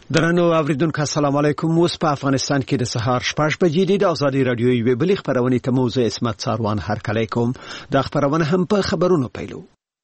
درنو اوریدونکو السلام علیکم. اوس په افغانستان کې د سهار 6 بجې د ازادي رادیو یوې بلې خبرونه ته موضوع اسمت ساروان هرکلی کوم. د خبرونه هم په خبرونو پیلو.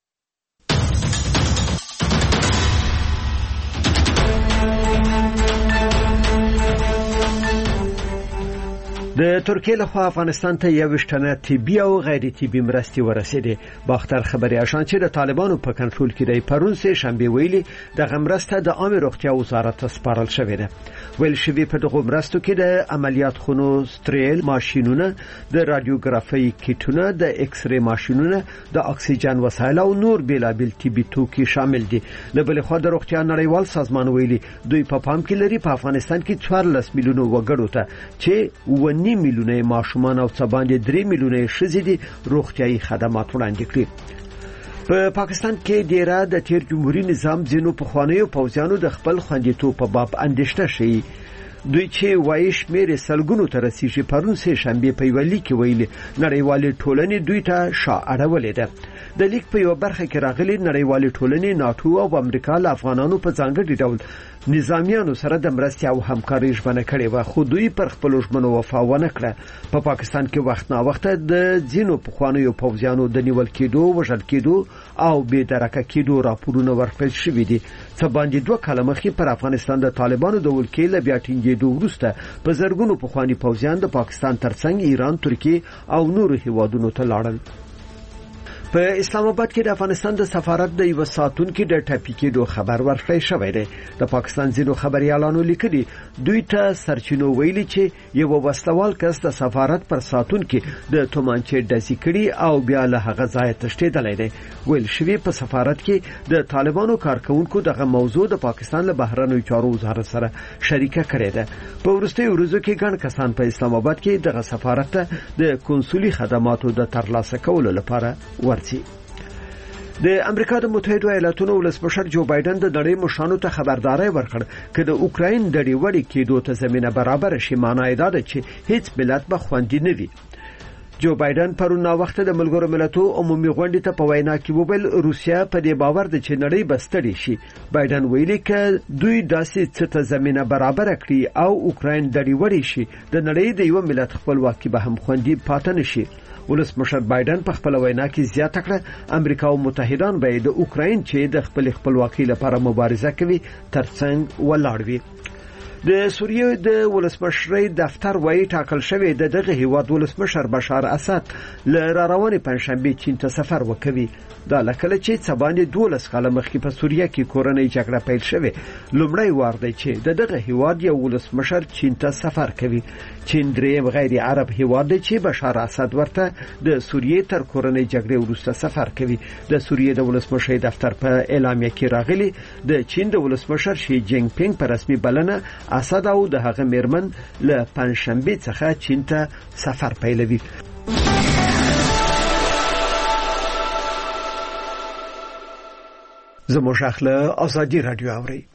د ترکیه له خوا افغانستان ته یو شتنه طبي او غیر طبي مرستې ورسېدې. باختر خبري آشان چې د طالبانو په کنټرول کې دی پرون سه شنبه ویلي د غمرسته د عامه روغتیا وزارت سپارل شوې ده. ویل شوی په دغه مرستو کې د عملیات خونو ستریل ماشینونه، د رادیوګرافي کیټونه، د ایکس ری ماشینونه، د اکسیجن وسایل او نور بیلابل طبي توکي شامل دي. له بل خوا د روغتیا نړیوال سازمان ویلي دوی په پام کې لري په افغانستان کې 14 میلیونه وګړو ته چې 9 میلیونه ماشومان او څه باندې 3 میلیونه ښځې دي روغتيایي خدمات وړاندې کړي. په پاکستان کې ډیره د تیر جمهوریت نظام ځینو پخوانیو پوځیانو د خپل خوندیتوب په باب اندېښنه شي. دوی چې وایي شمېر سلګونو ته رسیدي پرون سه شنبه په ویلي کې ویلي نړیوال ټولنې دوی ته شاعرولې ده. د لیک په یو برخه کې راغلي نړیوال ټولنې ناتو او امریکا له افغانانو په ځانګړي ډول نظامیانو سره د مرستې او همکارۍ ژمنه کړې و، خو دوی پر خپل ژمنو وفا ونه کړه. په پاکستان کې وخت نا وخت د ځینو پخوانیو پوځیانو د نیول کېدو، وژل کېدو او بې درکه کېدو راپورونه ورکړل شوي دي. څه باندې 2 کاله مخکې پر افغانستان د طالبانو د ولکې له بیا ټینګېدو وروسته په زرګونو پخوانی پوځیان د پاکستان ترڅنګ ایران، ترکیه او نورو هیوادونو ته لاړل. په اسلام آباد کې د افغانستان د سفارت د یو ساتونکو د ټاپي کېدو خبر ورکړی شوی دی. د پاکستان ځینو خبريالانو لیکلي دوی ته سرچینو ویلي چې یو وسلوال کس د سفارت پر ساتونکو د تومانچې ډزې کړي او بیا له هغه ځای تښتېدلی دی. ویل شوی په سفارت کې د طالبانو کارکونکو دغه موضوع د پاکستان له بهرنیو چارو وزارت سره شریکه کړې ده. په وروستیو ورځو کې ګڼ کسان په اسلام آباد کې دغه سفارت ته د کنسولي خدماتو د ترلاسه کولو لپاره د امریکا د متحده ایالاتونو ولسمشر جو بایدن د نړۍ مشرانو ته خبرداري ورکړ چې د اوکراین د ډیوړې کېدو ته زمينه برابر شي. معنی دا ده چې هیڅ ملت به خوندي نه وي. جو بایدن پرون وخت د ملګرو ملتونو عمومي غونډې ته په وینا کې وویل روسیا په دې باور ده چې نړۍ بستړي شي. بایدن ویلي چې دوی داسې څه ته زمينه برابر کړي او اوکراین د ډیوړې شي د نړۍ د یو ملت خپلواکي به هم خوندي پاتې نشي. ولسمشر بایدن په خپل وینا کې زیاته کړه امریکا او متحدان به د اوکراین چې د خپل خپلواکۍ لپاره مبارزه کوي ترڅنګ ولاړ وي. د سوریې د ولسمشر دفتر وايي ټاکل شوی د دغه هیواد ولسمشر بشار اسد له روانې پنځشنبه چین ته سفر وکوي. دا لکه چې څباندې 12 کاله مخکې په سوریه کې کورنۍ جګړه پیل شوه. لومړی وار دی چې دغه هیواد یو ولسمشر چین ته سفر کوي. چین دریم غیر عرب هیواد دی چې بشار اسد ورته د سوریې تر کورنۍ جګړې وروسته سفر کوي. د سوریې د ولسمشر دفتر په اعلامیه کې راغلي د چین د ولسمشر شي جینګ پینګ په رسمي بلنه اسد او د هغه میرمن له پنځشنبه څخه چین ته سفر پیلوي. زموږ اخله ازادي رادیو اوري.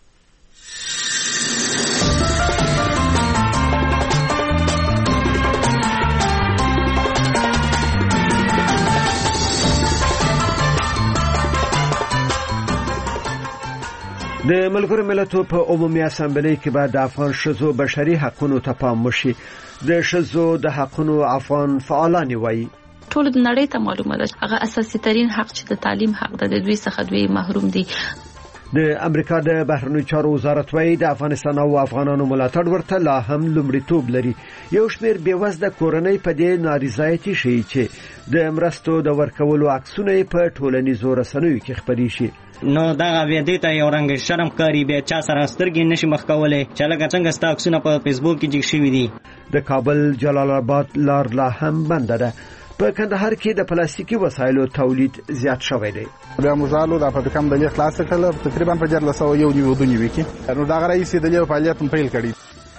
د ملګرو ملتونو په عمومي اسامبلې کې بعد د افغان شذو بشري حقوقو ته پام وشي. د شذو د حقوقو افغان فعالان وایي ټول د نړۍ ته معلومه ده هغه اساسي ترين حق چې د تعلیم حق ده د دوی څخه دوی محروم دي. د امریکا د بهرنیو چارو وزارت وايي د افغانستان او افغانانو ملاتړ ورته لا هم لومړیتوب لري. یو شمېر بیوزله کورنۍ په دې نارضایتي شي چې د مرستو د ورکولو عکسونه په ټولنیزو رسنیو کې خپري شي. نو دا ویډیو ته یو رنګ شرم کاری به چا سره سترګې نشي مخ کولای چې لکه څنګه ستا عکسونه په فیسبوک کې جګ شوي دي. د کابل جلال آباد لار لا هم بنده ده. په کندهار کې د پلاستیکي وسایلو تولید زیات شوی دی. بیا مزالو د فابریکه د لیک خلاص کړل تقریبا په 1401 کې نو دا رئیس د لیک فعالیت پیل کړی.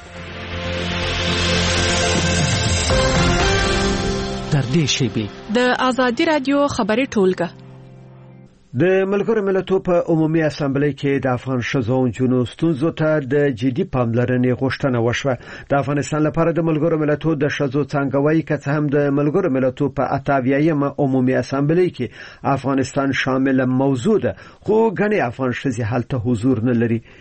تر دې شی د ازادي رادیو خبري ټولګه د ملګرو ملتونو په عمومي اسامبلې کې د افغان شذو او نجونو ستونزو ته د جدي پاملرنې غوښتنه وشوه. د افغانستان لپاره د ملګرو ملتونو د شذو څنګهوي کڅ هم د ملګرو ملتونو په 88 عمومي اسامبلې کې افغانستان شامل موضوع ده، خو غني افغان شذې حالت حضور نه لري.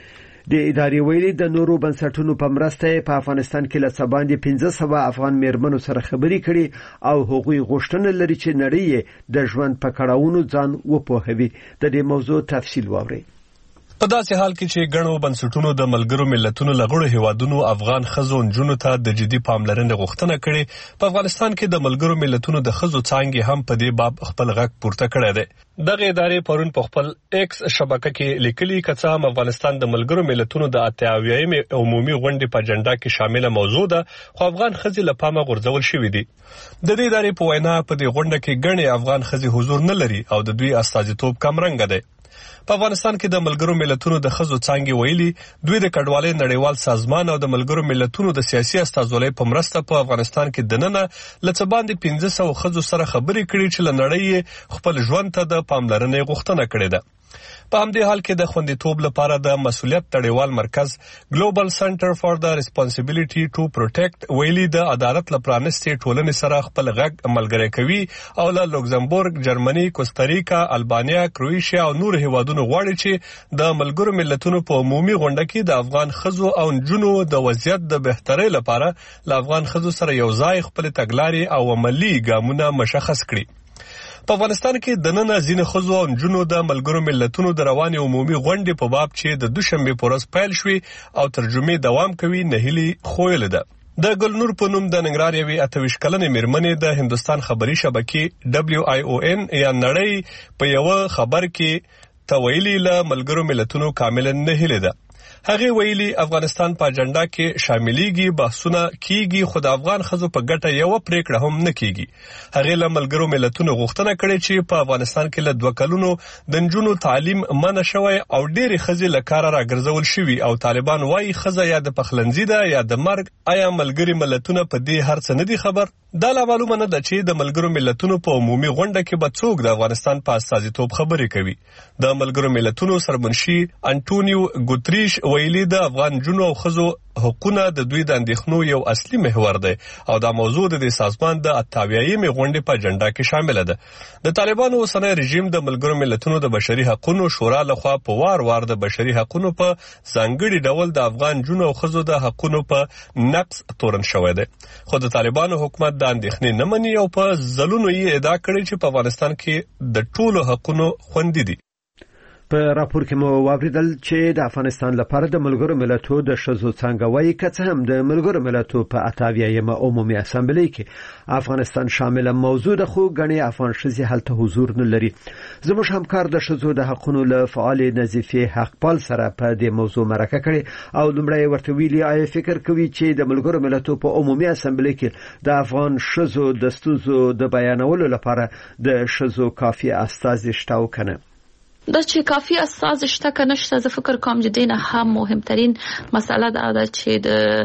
د ادارې ویلي د نورو بنسټونو په مرسته په افغانستان کې له څه باندې 1500 افغان میرمنو سره خبرې کړي او هغوی غوښتنه لري چې نړۍ د ژوند په کړهونو ځان وپوهوي. د دې موضوع تفصیل واورئ. په داسې حال کې چې ګڼو بنسټونو د ملګرو ملتونو لغړو هیوادونو افغان ښځو نجونو ته د جدي پاملرنې غوښتنه کړې، په افغانستان کې د ملګرو ملتونو د ښځو څانګې هم په دې باب خپل غږ پورته کړی دی. دغه ادارې پرون په خپل ایکس شبکه کې لیکلي که څه هم افغانستان د ملګرو ملتونو د 88مې عمومي غونډې په اجنډا کې شامله موضوع ده، خو افغان ښځې له پامه غورځول شوې دي. د دې ادارې په وینا په دې غونډه کې ګڼې افغان ښځې حضور نه لري او د دوی استازیتوب کمرنګه دی. په افغانستان کې د ملګرو ملتونو د ښځو څانګې ویلي دوی د کډوالۍ نړیوال سازمان او د ملګرو ملتونو د سیاسي استازولۍ په مرسته په افغانستان کې دننه له څه باندې 1500 ښځو سره خبرې کړي چې له نړۍ خپل ژوند ته د پاملرنې غوښتنه کړې ده. په همدې حال کې د خوندیتوب لپاره د مسؤلیت نړیوال مرکز ګلوبل سنټر فار د ریسپانسیبিলিټي ټو پروټیکټ ویلي د عدالت لپرانستې ټولنې سره خپل غږ ملګری کوي او له لوکزمبورګ، جرمني، کوستاریکا، البانیا، کروئیشیا او نور هیوادونو غواړي چې د ملګرو ملتونو په عمومي غونډه کې د افغان ښځو او نجونو د وضعیت د بهترۍ لپاره له افغان ښځو سره یو ځای خپل تګلارې او عملی ګامونه مشخص کړي. په افغانستان کې د نن ځینې ښځو او نجونو د ملګرو ملتونو د روانې عمومي غونډې په باب چې د دوشنبه په ورځ پیل شوې او ترجمه دوام کوي نهیلي خویل ده. د ګلنور په نوم د ننګرهار یوې 28 کلنې میرمنې د هندستان خبري شبکې WION یا نړۍ په یو خبر کې تویلی له ملګرو ملتونو کاملا نهیلي ده. هغه ویلي افغانستان په اجنډا کې شاملېږي، بحثونه کیږي، خو د افغان ښځو په ګټه یو پریکړه هم نه کیږي. هغه له ملګرو ملتونو غوښتنه کړې چې په افغانستان کې له 2 کلونو د نجونو تعلیم منع شوی او ډېری ښځې له کاره راګرځول شوي او طالبان وايي ښځه یا د پخلنځي ده یا د مرګ. آیا ملګري ملتونه په دې هر څه نه دي خبر؟ دا لا معلومه نه ده چې د ملګرو ملتونو په عمومي غونډه کې به څوک د افغانستان په استازیتوب خبرې کوي. د ملګرو ملتونو سرمنشي انټونیو ګوتریش ویلي د افغان جنو او ښځو حقوقونه د دوی د اندېښنو یو اصلي محور دی او دا موضوع د سازمان د 88مې غونډې په اجنډا کې شامله ده. د طالبانو اوسنی رژیم د ملګرو ملتونو د بشري حقوقو شورا لخوا په وار د بشري حقوقو په ځانګړي ډول د افغان جنو او ښځو د حقوقو په نقض تورن شوی دی. خو د طالبانو حکومت د اندېښنې نه مني او په ځلونو یې ادعا کړې چې په افغانستان کې د ټولو حقوقو خوندي دي. په راپور کې مو واوریدل چې د افغانستان لپاره د ملګرو ملتونو د ښځو څنګه وایي که څه هم د ملګرو ملتونو په 88مه عمومي اسامبلې کې افغانستان شامل موضوع ده، خو غني افغان ښځې هلته حضور نه لري. زموږ همکار د ښځو د حقوقو له فعال نظیفه حقپال سره په دې موضوع مرکه کړې او لومړی ورته ویلي آیا فکر کوي چې د ملګرو ملتونو په عمومي اسامبلې کې د افغان ښځو د ستونزو د بیانولو لپاره د ښځو کافي استازي شته او کنه؟ دا چې کافی اساس شته کنه شته، زه فکر کوم چې دینه هم مهمترین مسله ده چې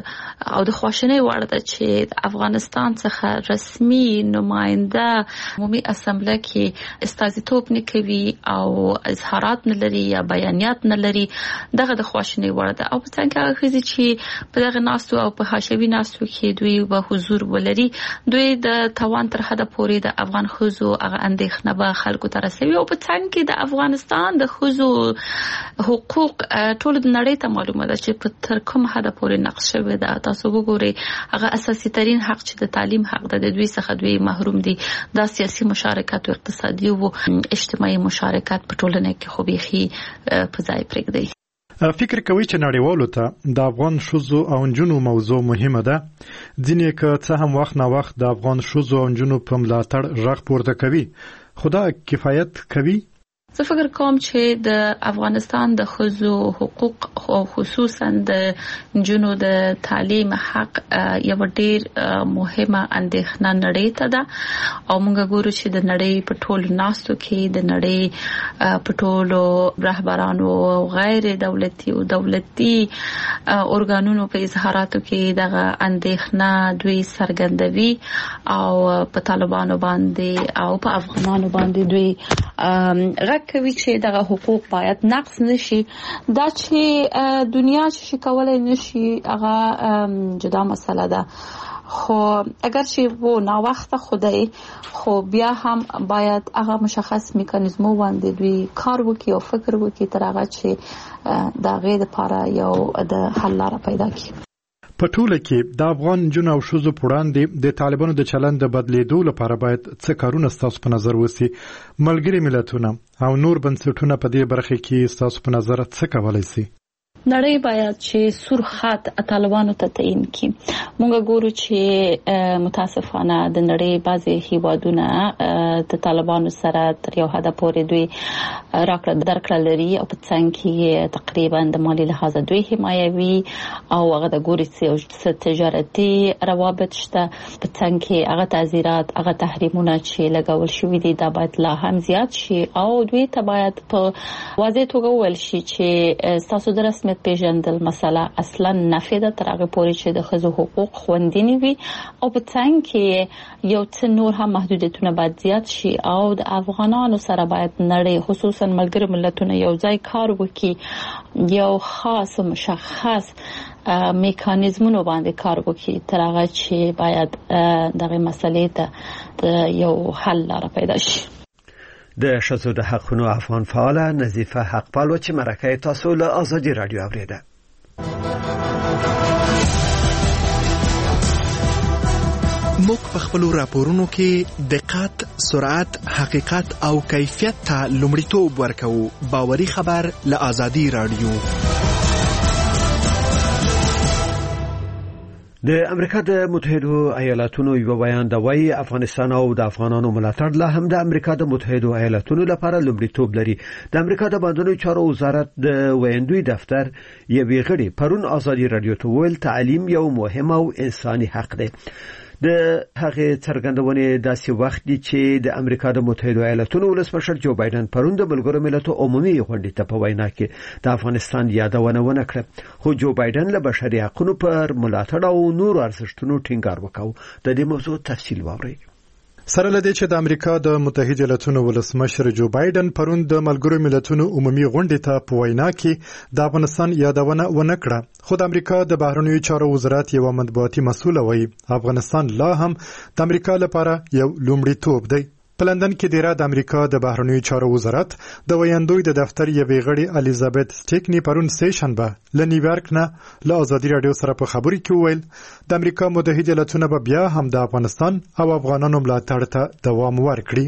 د خواشنۍ وړ ده چې د افغانستان څخه رسمي نماینده عمومي اسامبله کې استازیتوب نه کوي او اظهارات نه لري یا بیانیات نه لري. دغه د خواشنۍ وړ ده او په څنګه هغه چې په دغه ناستو او په حاشوي ناستو کې دوی به حضور ولري، دوی د توان تر حده پورې د افغان ښځو هغه اندېښنه به خلکو ته رسوي او په څنګه د افغانستان د ښځو حقوق ټول د نړۍ ته معلومه ده چې په تر کوم حد پورې نقش شوی ده. تاسو وګورئ هغه اساسي ترين حق چې د تعلیم حق ده، د دوی څخه دوی محروم دي. دا سیاسي مشارکت او اقتصادي او اجتماعي مشارکت په ټولنه کې خو بيخي په ځای پرېږدي. فکر کوي چې نړیوالو ته د افغان ښځو او نجونو موضوع مهمه ده، ځینې که څه هم وخت نه وخت د افغان ښځو او نجونو په ملاتړ غږ پورته کوي، خو دا کفایت کوي؟ زه فکر کوم چې د افغانستان د ښځو حقوق او خصوصا د نجونو د تعلیم حق یو ډیر مهمه اندېښنه نړۍ ته ده او موږ ګورو چې د نړۍ په ټولو ناستو کې د نړۍ په ټولو رهبرانو او غیر دولتي او دولتي اورګانونو په اظهاراتو کې دغه اندېښنه دوی څرګندوي او په طالبانو باندې او په افغانانو باندې دوی کوي چې دغه حقوق باید نقض نشي. دا چې دنیا چې کولای نشي هغه جدا مسله ده خو اگر چې وو نا وخت خدای خو بیا هم باید هغه مشخص میکانیزمو باندې دوی کار وکړي او فکر وکړي تر هغه چې دا غیر لپاره یو د حل لاره پیدا کړي. په ټوله کې د افغان جن او شوزو پوړاندې د طالبانو د چلند د بدلیدو لپاره باید څه کارونه ستاسو په نظر وسی؟ ملګری ملتونه او نور بنسټونه په دې برخه کې ستاسو په نظر څه کولای شي؟ نړۍ باید چې سور خط طالبانو ته تعین کړي. موږ ګورو چې متاسفانه د نړۍ بعضي هیوادونه د طالبانو سره تر یو حد پورې دوی راکړه درکړه لري او په څنګه کې تقریبا د مالی لحاظ دوی حمایوي او هغه د ګوري چې تجارتي روابط شته په څنګه کې هغه تعزیرات هغه تحریمونه چې لګول شوی دي دا باید لا هم زیات شي او دوی ته باید په واضح توګه وویل شي چې تاسو د رسمیت پیژندل مسله اصلا نفي ده تر هغه پورې چې د ښځو حقوق خوندي وي او په څنګه کې یو څه نور هم محدودیتونه باید زیات شي او د افغانانو سره باید نړۍ خصوصا ملګری ملتونه یو ځای کار وکړي یو خاص او مشخص میکانیزمونو باندې کار وکړي تر هغه چې باید دغه مسلې ته یو حل لاره پیدا شي. د ښځو د حقونو افغان فعاله نظیفه حقپالو چې مرکه تاسو له آزادي رادیو اوریده. موږ په خپل راپورونو کې دقت، سرعت، حقیقت او کیفیت ته لومړیتوب ورکوو. باوري خبر له آزادي رادیو. د امریکا د متحده ایالاتونو یو بیان د وایي افغانستان او د افغانانو ملاتړ لا هم د امریکا د متحده ایالاتونو لپاره لومړیتوب لري. د امریکا د بهرنیو چارو وزارت د ویندوی دفتر یوې غړي پرون آزادي رادیو ته ویل تعلیم یو مهم او انساني حق دی. د هغه څرګندونې داسې وخت دی چې د امریکا د متحده ایالاتونو ولسمشر جو بایدن پرون د ملګرو ملتونو عمومي غونډې ته په وینا کې د افغانستان یادونه ونه کړه. خو جو بایدن له بشري حقوقو پر ملاتړ او نور ارزښتونو ټینګار وکاو. د دې موضوع تفصیل واورئ. سره لدې چې د امریکا د متحده ایالاتونو ولسمشر جو بایدن پرون د ملګرو ملتونو عمومي غونډې ته په وینا کې د افغانستان یادونه ونه کړه، خو د امریکا د بهرنیو چارو وزارت یو مطبوعاتي مسؤل وایي افغانستان لا هم د امریکا لپاره یو لومړیتوب دی. په لندن کې د امریکا د بهرنیو چارو وزارت د ویندوی د دفتر یوې غړي الیزابت سټیکنی پرون سه شنبه له نیویارک نه له آزادي رادیو سره په خبرو کې وویل د امریکا متحده ایالاتونه به بیا هم د افغانستان او افغانانو ملاتړ ته دوام ورکړي.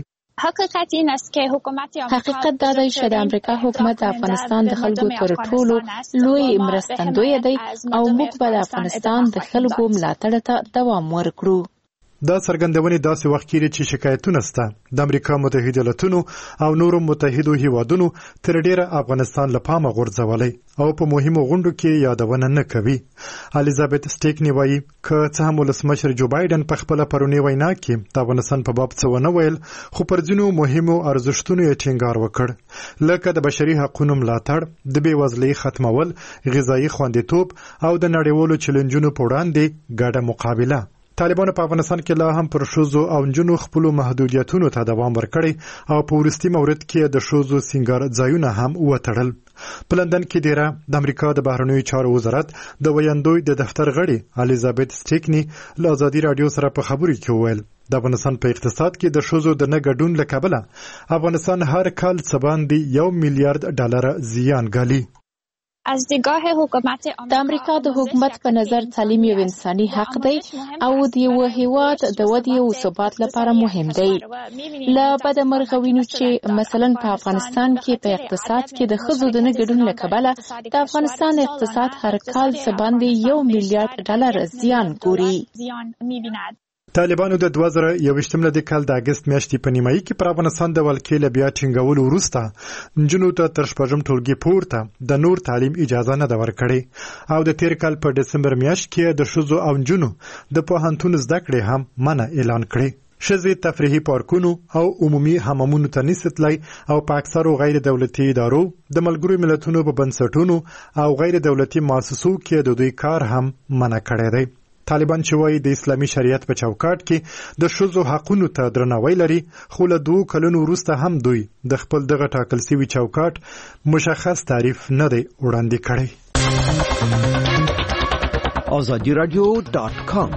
حقیقت دا دی چې د امریکا حکومت د افغانستان د خلکو تر ټولو لوی مرستندوی دی او موږ به د افغانستان د خلکو ملاتړ ته دوام ورکړو. دا څرګندونې داسې وخت کې چې شکایتونه سته د امریکا متحده ایالاتونو او نورو متحدو هیوادونو تر ډیره افغانستان له پامه غورځولای او په مهمو غونډو کې یادونه نه کوي. الیزابت سټیکنی وایي که څه هم ولسمشر جو بایدن په خپل پرونی وینا کې د افغانستان په باب څه ونه ویل، خو پر ځینو مهمو ارزښتونو یې ټینګار وکړ، لکه د بشري حقوقو ملاتړ، د بېوزلۍ ختمول، غذایي خوندیتوب او د نړیوالو چیلنجونو په وړاندې ګډه مقابله. طالبانو په افغانستان کې لا هم پر ښځو او نجونو خپل محدودیتونو ته دوام ورکړي او په وروستي مورد کې د ښځو سینګار ځایونه هم وتړل. په لندن کې د امریکا د بهرنیو چارو وزارت د ویندوی د دفتر غړي الیزابت سټیکنی له آزادي رادیو سره په خبرو کې وویل د افغانستان په اقتصاد کې د ښځو د نه ګډون له کبله افغانستان هر کال څه باندې $1 میلیارډ زیان ګالي. د امریکا د حکومت په نظر تعلیم یو انساني حق دی او د یو هیواد د ودې او ثبات لپاره مهم دی. له بده مرغه وینو چې مثلا په افغانستان کې په اقتصاد کې د ښځو د نه ګډون له کبله د افغانستان اقتصاد هر کال څه باندې $1 میلیارډ زیان ګوري. طالبانو د 2021 کال د اگست میاشتې په نیمایي کې پر افغانستان د ولکې له بیا ټینګولو وروسته نجونو ته تر شپږم ټولګي پورته د نور تعلیم اجازه نه ده ورکړې او د تیر کال په دسمبر میاشت کې د ښځو او نجونو د پوهنتون زده کړې هم منع اعلان کړې. ښځې تفریحي پارکونو او عمومي حمامونو ته نشي تللی او په اکثرو غیر دولتي ادارو د ملګرو ملتونو په بنسټونو او غیر دولتي مؤسسو کې د دوی کار هم منع کړی دی. طالبان چې وایي د اسلامي شریعت په چوکاټ کې د ښځو حقونو ته درناوی لري، خو له 2 کلونو وروسته هم دوی د خپل دغه ټاکل شوي چوکاټ مشخص تعریف نه دی وړاندې کړی. azadiradio.com.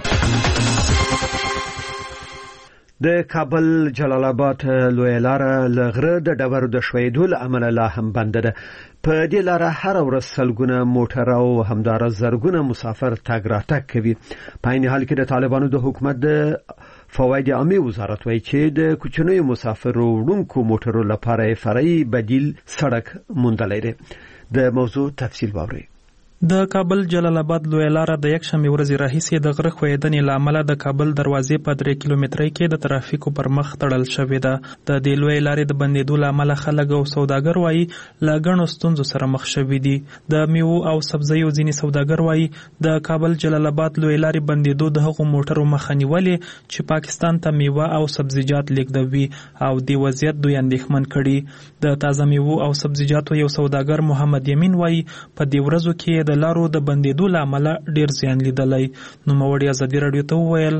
د کابل جلال آباد لوی لار لغره د ډبرو د شویدو عمل لا هم بند ده. په دې لار هر ورځ سلګونه موټر او همدار زرګونه مسافر تګ راتګ کوي. په عین حال کې د طالبانو د حکومت د فواید عامه وزارت وایي چې د کوچنیو مسافرو وړونکو موټرو لپاره فرعي بدیل سړک موندلای دی. د موضوع تفصیل واورئ. د کابل جلال آباد لوی لار د یک شنبه ورځ راهیسې د غره خویدنې لامل د کابل دروازې په 3 کیلومترۍ کې د ترافیکو پر مخ تړل شوې ده. د دې لوی لارې د بندیدو لامل خلک او سوداګر وایي لا غنو ستونزو سره مخ شوي دي. د میوه او سبزیو ځینې سوداګر وایي د کابل جلال آباد لوی لارې بندیدو د هغو موټرو مخه نیولې چې پاکستان ته میوه او سبزیجات لیږدوي او د وضعیت دوی اندېښمن کړي. د تازه میوه او سبزیجاتو یو سوداګر محمد یمین وایي په دې ورځو کې د لارو د بندیدو لامل ډیر زیان لیدلی. نو موړی ازادي رادیو ته وویل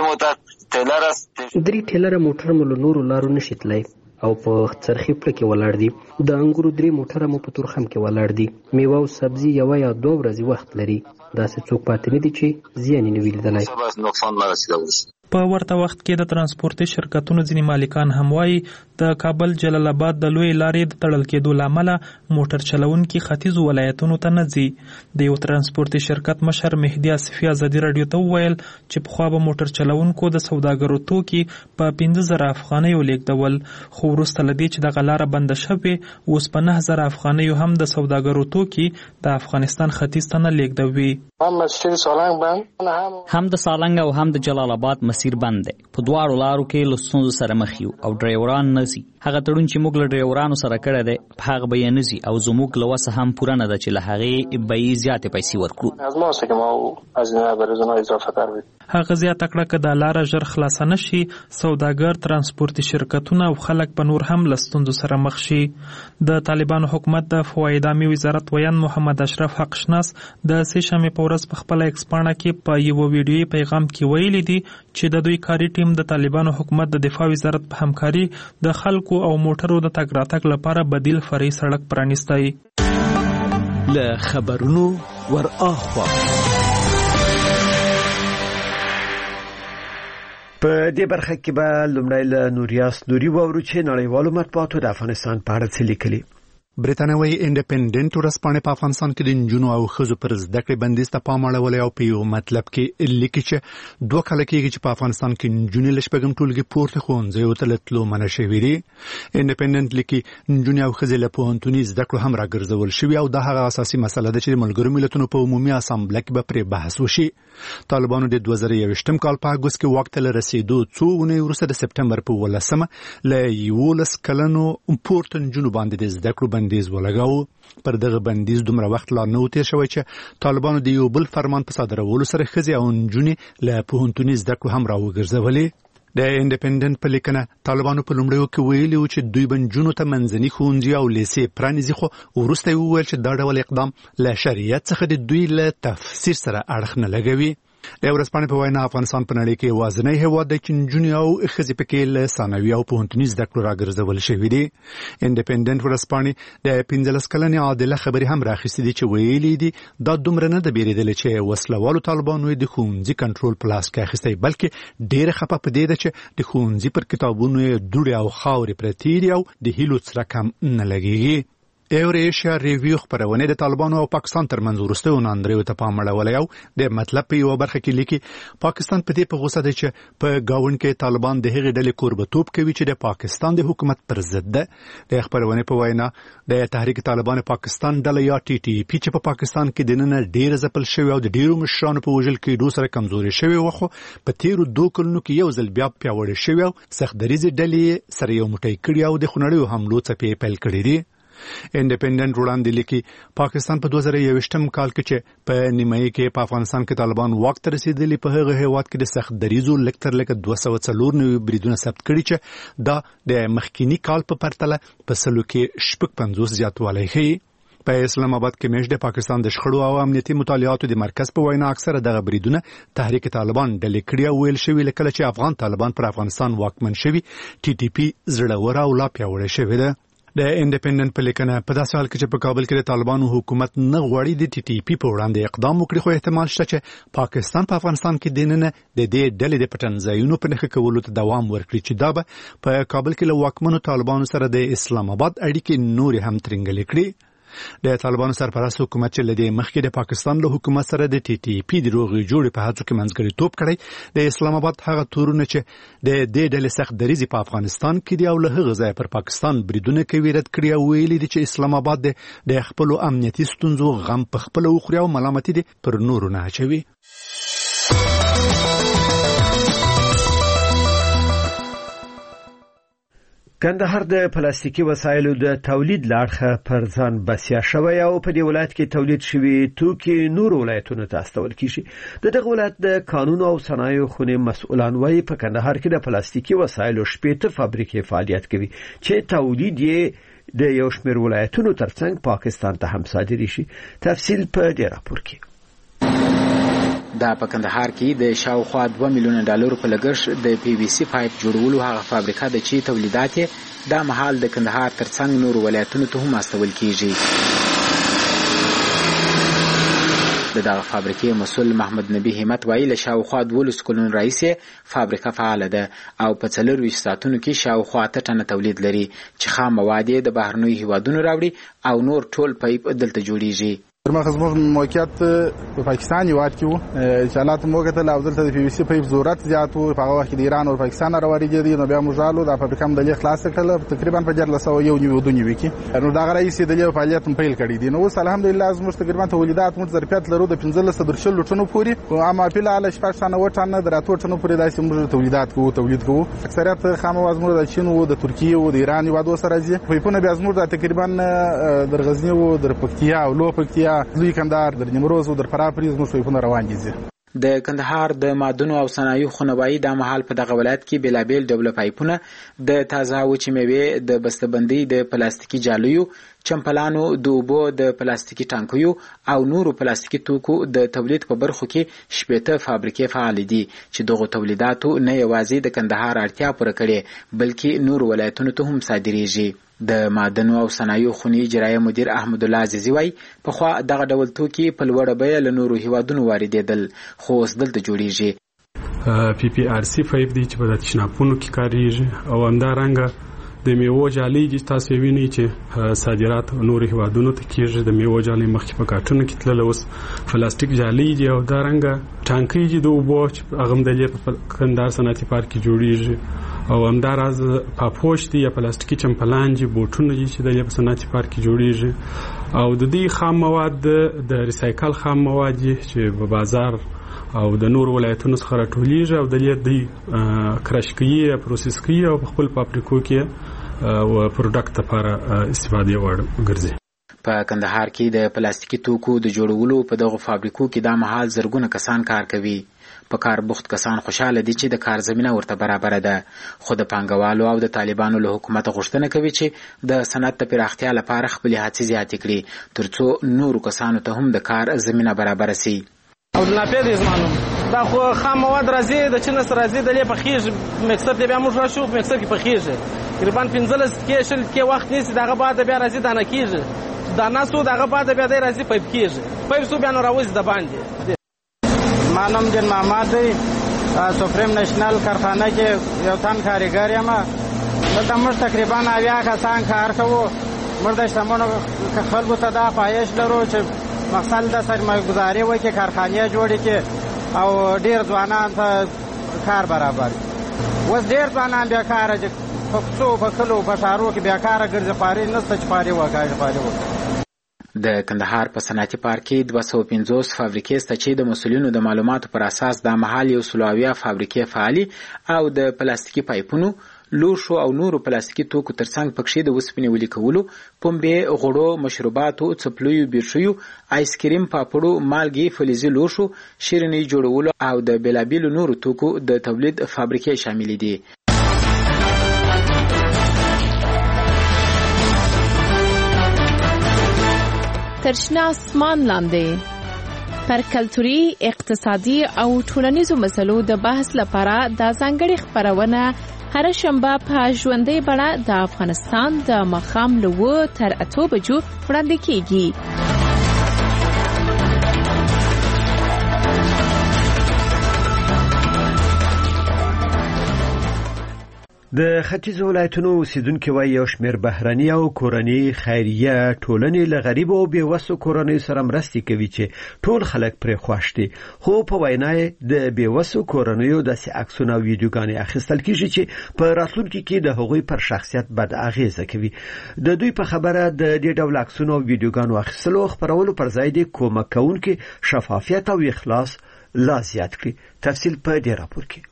درې ټیلره موټر مو له نورو لارو نشي تللی او په څرخي پړه کې ولاړ دي. د انګورو 3 موټر مو په تورخم کې ولاړ دي. میوه او سبزي یو یا 2 ورځې وخت لري. داسې څوک پاتې نه دي چې زیان یې نه وي لیدلی. په ورته وخت کې د ترانسپورتي شرکتونو ځینې مالکان هم وایي د کابل جلال آباد د لوی لارې د تړل کېدو لامل موټر چلونکي ختیځو ولایتونو ته نه ځي. د یو ترانسپورتي شرکت مشر مهدي آصفي ازادي رادیو ته وویل چې پخوا به موټر چلونکو د سوداګرو توکي په 15,000 افغانیو لیږدول، خو وروسته له دې چې دغه لاره بنده شوې اوس په 9,000 افغانیو هم د سوداګرو توکي د افغانستان ختیځ ته نه لیږدوي. هم د سالنګ او هم د جلال آباد مسیر بند دی. په دواړو لارو کې له ستونزو سره مخ یو او ډرایوران نه ځي. هغه تړون چې موږ له ډرایورانو سره کړی دی په هغه به یې نه ځي او زموږ له وسه هم پوره نه ده چې له هغې به یې زیاتې پیسې ورکړو. هغه زیاته کړه که دا لاره ژر خلاصه نه شي سوداګر، ترانسپورتي شرکتونه او خلک به نور هم له ستونزو سره مخ شي. د طالبانو حکومت د فواید عامه وزارت ویان محمد اشرف حقشناس د سه شنبې په ورځ په خپل ایکس پاڼه کې په یو ویډیویي پیغام کې ویلي دي چې د دوی کاري ټیم د طالبانو حکومت د دفاع وزارت په همکاري د خلکو او موټرو د تګ راتګ لپاره بدیل فرعي سړک پرانیستی. له خبرونو ور اخوا په دې برخه کې به لومړی له نوریاس نوري واورو چې نړیوالو مطبوعاتو د افغانستان په اړه څه لیکلي. برېټانوي انډیپندنت ورځپاڼه په افغانستان کې د نجونو او ښځو پر زده کړې بندیز ته پام اړولی او په یو مطلب کې لیکي چې 2 کاله کېږي چې په افغانستان کې نجونې له شپږم ټولګي پورته ښوونځیو ته له تلو منع شوي دي. انډیپندنت لیکي نجونې او ښځې له پوهنتوني زده کړو هم راګرځول شوي او دا هغه اساسي مسله ده چې د ملګرو ملتونو په عمومي اسامبله کې به پرې بحث وشي. طالبانو د 2021 کال په اګوست کې واک ته رسیدو څو اونۍ وروسته د سپټمبر په 18 له 11 کلنو پورته نجونو باندې د زده کړو بندیز ولګاو. پر دغه بندیز دومره وخت لا نه تیر شوی چې طالبانو د یو بل فرمان په صادرولو سره ښځې او نجونې له پوهنتوني زده کړو هم راوګرځولې. د انډیپندنت په لیکنه طالبانو په لومړیو کې ویلي و چې دوی به نجونو ته منځني ښوونځي او لیسې پرانیزي، خو وروسته یې وویل چې دا ډول اقدام له شریعت څخه د دوی له تفسیر سره اړخ نه لګوي. د ورځپاڼې په وینا افغانستان په نړۍ کې یوازینی هېواد دی چې نجونې او ښځې پکې له ثانوي او پوهنتوني زده کړو راګرځول شوي دي. انډیپندنت ورځپاڼې د 15 کلنې عادله خبرې هم راخیستې دي چې ویلي دي دا دومره نه ده بیرېدلې چې وسلوالو طالبانو د ښوونځي کنټرول په لاس کې اخیستی، بلکې ډېره خفه په دې ده چې د ښوونځي پر کتابونو یې دوړې او خاورې پرتې دي او د هیلو څرک هم نه لګېږي. ایوریشیا ریویو خبرونه د طالبانو او پاکستان ترمنځ وروستیو ناندریو ته پام اړولی او د مطلب په یو برخه کې لیکي پاکستان په دې په غوسه دی چې په گاوند کې طالبان د هغې ډلې کوربتوب کوي چې د پاکستان د حکومت پر ضد ده. د خبرونه په وینا د تحریک طالبان پاکستان ډله یا ټي ټي پی چې په پاکستان کې د نن ډیر ځپل شوی او د ډیرو مشرانو په وژل کې دوه سره کمزوري شوی وخو په تیرو 2 کلونو کې یو ځل بیا پیاوړی شوی او سختدریزي ډلې سره یو موټی کړی او د خنړیو حملو څخه پیل کړی دی. انډیپندنت وړاندې لیکي پاکستان په 2021 کال کې چې په نیمایي کې په افغانستان کې طالبان واک ته رسیدلی په هغه هیواد کې د سخت دریزو لکتر لکه 294 بریدونه ثبت کړي چې دا د مخکینی کال په پرتله په سلو کې 55 زیاتوالی ښیي. په اسلام آباد کې مېش د پاکستان د شخړو او امنیتي مطالعاتو د مرکز په وینا اکثره دغه بریدونه تحریک طالبان ډلې کړي او ویل شوی لکه چې افغان طالبان پر افغانستان واکمن شوي ټي ټي پی زړه ور او لا پیاوړی شوی ده. د انډیپندنت په لیکنه په داسې حال کې چې په کابل کې د طالبانو حکومت نه غواړي د ټي ټي پی په وړاندې اقدام وکړي، خو احتمال شته چې پاکستان په افغانستان کې دننه د دې ډلې د پټن ځایونو په نښه کولو ته دوام ورکړي چې دا به په کابل کې له واکمنو طالبانو سره د اسلام آباد اړیکې نورې هم ترنګلې کړي. د طالبانو سرپرست حکومت چې لدې مخکې د پاکستان له حکومت سره د ټي ټي پی د روغې جوړې په هڅو کې منځګړیتوب کړی، د اسلام آباد هغه تورونه چې د دې ډلې سخت دریځي په افغانستان کې دی او له هغه ځای پر پاکستان بریدونه کوي رد کړی او ویلي دي چې اسلام آباد د خپل امنیتي ستونزو غم په خپل وخوري او ملامتي دي پر نورو نه اچوي. کندهار د پلاستیکي وسایلو د تولید لارښه پر ځان بسیا شوی او په دې ولایت کې تولید شوی توکي نور ولایتونو ته استول کیږي. د دغه ولایت د قانون او صنایع خونې مسؤلان وايي په کندهار کې د پلاستیکي وسایلو 18 فابریکې فعالیت کوي چې تولید یې د یو شمېر ولایتونو ترڅنګ پاکستان ته هم صادري شي. تفصیل په دې راپور کې. دا په کندهار کې د شاوخوا $2 میلیون په لګښت د پی وی سی پایپ جوړولو هغه فابریکه د چې تولیدات د محل د کندهار ترڅنګ نور ولایتونو ته هم استول کیږي. د دغه فابریکې مسؤل محمد نبی همت وایي له شاوخوا 12 کلونو راهیسې فابریکه فعاله ده او په 24 ساعتونو کې شاوخوا 8 ټنه تولید لري چې خام مواد د بهرنیو هیوادونو راوړي او نور ټول پایپ دلته جوړیږي. مرمخ زموږ موقعیت په پاکستان یواد کې وو چې حالات موږ ته لاوزل ته د پی وی سی پایپ ضرورت زیات وو. په هغه وخت کې د ایران او پاکستان راوړي دي نو بیا موږ رالو د فابریکه هم د خلاص کړل تقریبا په 1401 کې نو دا غره یې د لیو فعالیت پیل کړی دي. نو الحمدلله زموږ تقریبا تولیدات موږ ظرفیت لرو د 15 ټنو پورې او اما په لاله 14 ټنه دراتو ټنو پورې داسې موږ تولید کوو. اکثریت خام مواد موږ د چین او د ترکیه او د ایران یوادو سره دي. په پونه بیا زموږ تقریبا در غزنی او در پکتیا او لو پکتیا زوی کندهار در نیمروز او در فرافریز مو شوي روان دي. د کندهار د معدنو او صنایعو خونوایی د محل په دغه ولایت کې بلابل ډول پایپونه د تازه وچې میوې د بسته‌بندۍ د پلاستیکي جالیو چمپلانو د اوبو د پلاستیکي ټانکیو او نورو پلاستیکي توکو د تولید په برخو کې 18 فابریکې فعال دي چې دغه تولیداتو نه یوازې د کندهار اړتیا پوره کړي بلکې نور ولایتونو ته هم صادریږي. د معدنو او صنایعو خونې اجرایي مدیر احمد الله عزیزی وایي پخوا دغه ډول توکي په لوړه بیه له نورو هیوادونو واردېدل خو اوس دلته جوړیږي. پی پی آر سی پایپ دی چې په تشناپونو کې کاریږي او همدارنګه د میوو جالۍ چې تاسو وینئ چې صادرات نورو هیوادونو ته کیږي. د میوو جالۍ مخکې په کارټونو کې تلل اوس پلاستیک جالۍ دي او همدارنګه ټانکۍ دي د اوبو چې هغه هم د کندهار صنعتي پارک کې جوړیږي او همداراز پاپوش دي یا پلاستیکي چمپلان دي بوټونه دي چې د صنعتي پارک کې جوړیږي او د دې خام مواد د ریسایکل خام مواد چې په بازار او د نور ولایتونو څخه راټولیږي او د دې کرش کوي پروسس کوي او په خپل فابریکو کې او پروډکټ لپاره استفاده ورګرځي. په کندهار کې د پلاستیکي توکو د جوړولو په دغه فابریکو کې د محل زرګونه کسان کار کوي. په کار بوخت کسان خوشاله دي چې د کار زمينه ورته برابر ده خو د پانګوالو او د طالبانو له حکومت غوښتنه کوي چې د صنعت د پراختیا لپاره خپل هڅې زیاتې کړي ترڅو نورو کسانو ته هم د کار زمينه برابر شي. او د ناپید زمانو دا خو خام مواد راځي د چین سره راځي د لې پخېږي مکسر دی بیا موږ راشو مکسر کې پخېږي تقریبا 15 کې شل کې وخت نیسي دغه بعد بیا راځي دانه کېږي دانه سو دغه بعد بیا دی راځي پایپ کېږي پایپ سو بیا نو راوځي د باندې. ما نام جن محمد دی سپریم نشنل کارخانه کې یو تن کارګر یم. دلته موږ تقریبا 90 کسان کار کوو. موږ د شتمنو خلکو ته دا پایش لرو چې مقصد د سرمایه گذاري وکړي کارخانې جوړې کړي او ډیر ځوانان ته کار برابر. اوس ډیر ځوانان بیکاره دي په کوڅو په کلو په ښارو کې بیکاره ګرځي خواري نشته چې خواري وکړي. د کندهار په صنعتي پارک کې 250 فابریکې شته چې د مسؤلینو د معلوماتو پر اساس د محل یو سلوویه فابریکې فعالي او د پلاستیکي پایپونو لوښو او نورو پلاستیکي توکو ترڅنګ پکښې د وسپنې ولي کولو پنبې غوړو مشروباتو څپلیو بیټریو آیسکریم پاپړو مالګې فلزي لوښو شیریني جوړولو او د بېلابېلو نورو توکو د تولید فابریکې شامل دي. ترشنه اسمان لاندې پر کلتوري اقتصادي او ټولنیزو مسلو د بحث لپاره د ځانګړي خبرونه هر شنبه په ژوندۍ بڼه د افغانستان د ماښام له 9 تر 8 بجو وړاندې کیږي. د ختیځ ولایتونو اوسیدونکو وایي یو شمېر بهرني او کورنۍ خیریه ټولنې له غریبو او بېوسو کورنیو سره مرستې کوي چې ټول خلک پرې خوښ دي، خو په وینا د بېوسو کورنیو داسې عکسونه او ویډیوګانې اخیستل کیږي چې په راتلونکي کې د هغوی پر شخصیت بد اغیزه کوي. د دوی په خبره د دې ډول عکسونو او ویډیوګانو اخیستلو او خپرولو پر ځای د کومک کوونکي شفافیت او اخلاص لا زیات کړي. تفصیل په دې راپور کې.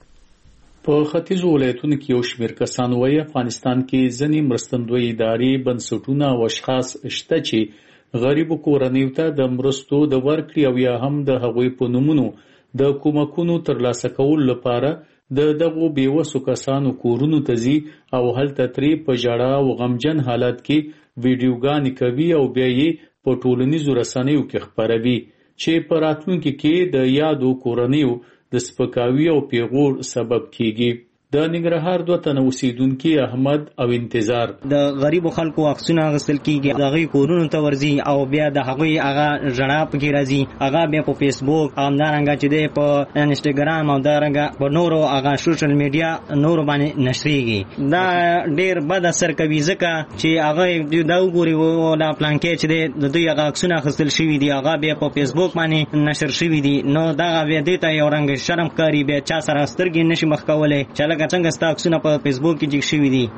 په ختیځو ولایتونو کې یو شمېر کسان وایي افغانستان کې ځینې مرستندوی ادارې، بنسټونه او اشخاص شته چې غریبو کورنیو ته د مرستو د ورکړې او یا هم د هغوی په نومونو د کومکونو ترلاسه کولو لپاره د دغو بېوسو کسانو کورونو ته ځي او هلته ترې په ژړا او غمجن حالت کې ویډیوګانې کوي او بیا یې په ټولنیزو رسنیو کې خپروي چې په راتلونکي کې د یادو کورنیو د سپکاوي او پیغور سبب کیږي. د ننګرهار 2 تنه اوسیدونکي احمد او انتظار د غریبو خلکو عکسونه غسل کیږي، دغه کورونو ته ورځي او بیا د هغه ژړا پکې راځي، هغه بیا په فیسبوک او همدارنګه چې دی په انسټاګرام او دارنګه په نورو هغه سوشل میډیا نورو باندې نشریږي. دا ډیر بد اثر کوي ځکه چې هغه دا وګوري او دا پلان کې چې دی د دوی هغه عکسونه غسل شوي دي، هغه بیا په فیسبوک باندې نشر شوي دي، نو دا بیا دې ته یو رنګ شرم ښکاري، بیا چا سره سترګې نشي مخ کولی چې څنګه ستا عکسونه په فیسبوک کې جګ شوي دي.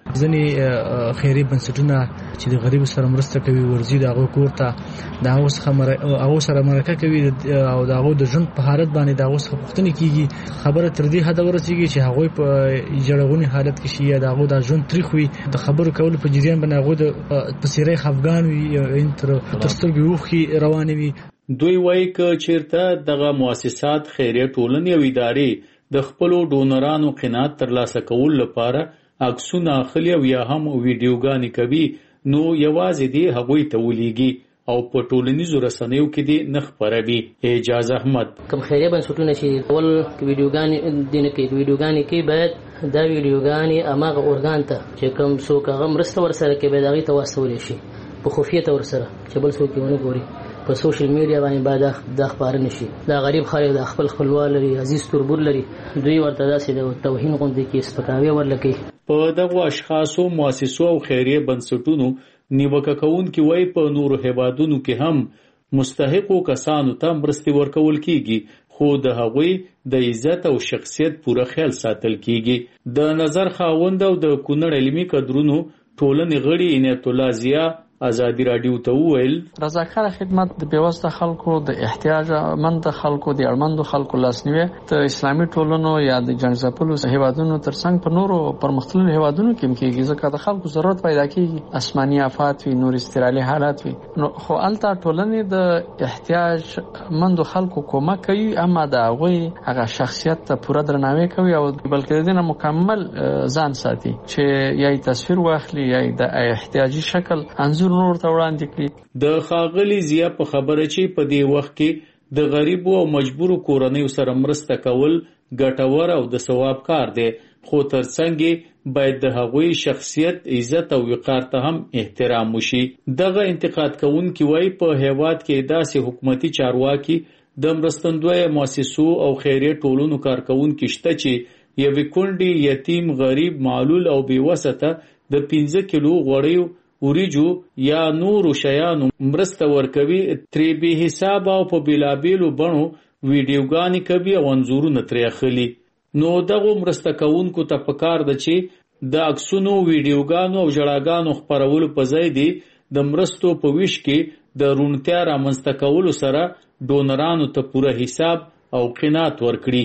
ځینې خیري بنسټونه چې د غریبو سره مرسته کوي ورځي د هغو کور ته د هغو سره مرکه کوي او د هغو د ژوند په حالت باندې د هغو څخه پوښتنې کیږي. خبره تر دې حده ورسېږي چې هغوی په ژړغوني حالت کې شي یا د هغو د ژوند تریخ وي، د خبرو کولو په جریان باندې هغوی د په څېرې خفګان وي، تر سترګو اوښکې روانې وي. دوی وایي که چېرته دغه مؤسسات، خیریه ټولنې او ادارې د خپلو ډونرانو قناعت ترلاسه کولو لپاره عکسونه اخلي او یا هم ویډیوګانې کوي، نو یوازې دی هغوی ته ولیږي او په ټولنیزو رسنیو کې دی نه خپروي. اعجاز احمد کوم خیریه بنسټونه چې ټول ویډیوګانې دینه کې ویډیوګانې کې باید دا ویډیوګانې اماغه اورګان ته چې کوم څوک هغه مرسته ورسره کوي باید هغې ته واستولی شي په خفیه ته ورسره چې بل څوک یې ونه ګوري. په سوشل میډیا باندې باید دا خبره نشي. دا غریب خلک د خپل خپلوان لري، عزیز تربور لري، دوی ورته داسې د توهین غوندې کې سپکاوی ورلکوي. په دغو اشخاصو، مؤسسو او خیریه بنسټونو نیوکه کوونکي وایي په نورو هیوادونو کې هم مستحقو کسانو ته مرستې ورکول کیږي، خو د هغوی د عزت او شخصیت پوره خیال ساتل کیږي. د نظر خاوند او د کونړ علمي کدرونو ټولنې غړي عنایت الله ضیا ازادي رادیو ته وویل رضاکار خدمت د بیوسته خلکو، د احتیاجمند خلکو، د اړمندو خلکو لاسنیوي د اسلامي ټولنو یا د جنګ هیوادونو ترڅنګ په نورو پرمختللو هیوادونو کې کېږي، ځکه د خلکو ضرورت پیدا کېږي، آسماني آفات وي، نور استرالي حالات وي، نو خو الته ټولنې د احتیاجمندو خلکو کومک کوي، اما د هغه شخصیت ته پوره درناوی کوي او بلکې د دې مکمل ځان ساتي چې یا تصویر واخلي یا د احتیاجي شکل انځور نور ته وړاندې کړي. د ښاغلي ضیا په خبره چې په دې وخت کې د غریبو او مجبورو کورنیو سره مرسته کول ګټور او د ثواب کار دی، خو ترڅنګ باید د هغوی شخصیت، عزت او وقار ته هم احترام وشي. دغه انتقاد کوونکي وایي په هیواد کې داسې حکومتي چارواکي، د مرستندوی مؤسسو او خیریه ټولنو کارکوونکي شته چې یوې کونډې، یتیم، غریب، معلول او بېوسه ته د 15 کیلو غوړیو، وریجو یا نورو شیانو مرسته ورکوي، ترې بې حساب او په بېلابېلو بڼو ویډیوګانې کوي او انځورونه ترې اخلي. نو دغو مرسته کوونکو ته پکار ده چې د عکسونو، ویډیوګانو او ژړاګانو خپرولو په ځای دی د مرستو په ویش کې د روڼتیا رامنځته کولو سره ډونرانو ته پوره حساب او قناعت ورکړي.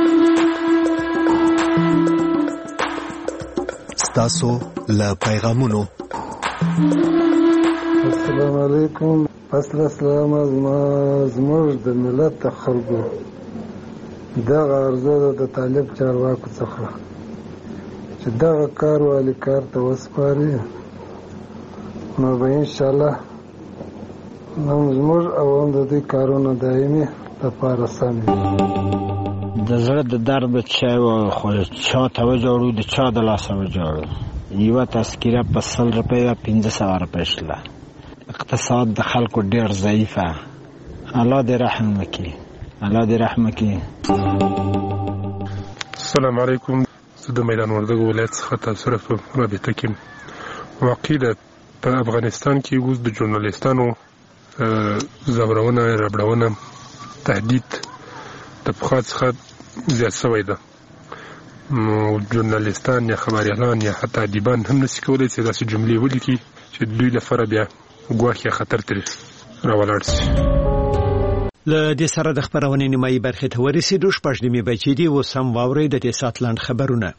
ستاسو له پیغامونو السلام علیکم. فصل اسلام زموږ د ملت د خلکو دغه عرضه ده د طالب چارواکو څخه چې دغه کار والی کار ته وسپاري، نو به انشاءالله هم زموږ او هم د دوی کارونه دایمي لپاره سم وي. د زړه د درد چې خو چا ته وجوړو د چا د لاسه وجوړو یوه تذکره په 100 روپۍ 1500 روپۍ شله. اقتصاد د خلکو ډېر ضعیفه. الله دې رحم وکړي، الله دې رحم وکړي. السلام علیکم. زه د میدان وردګو ولایت څخه تاسو سره په رابطه کې واقع ده. په افغانستان کې اوس د ژورنالیستانو ځورونه، ربړونه، تهدید د پخوا څخه زیات شوی ده. نو ژورنالیستان یا خبریالان یا حتی ادیبان هم نشي کولی چې داسې جملې ولیکي چې دوی لپاره بیا ګواښ یا خطر ترې راولاړ شي. له دې سره د خبرونې نیمایي برخې ته ورسېدو. شپږ نیمې بجې دي. اوس هم واورئ د دې ساعت لنډ خبرونه.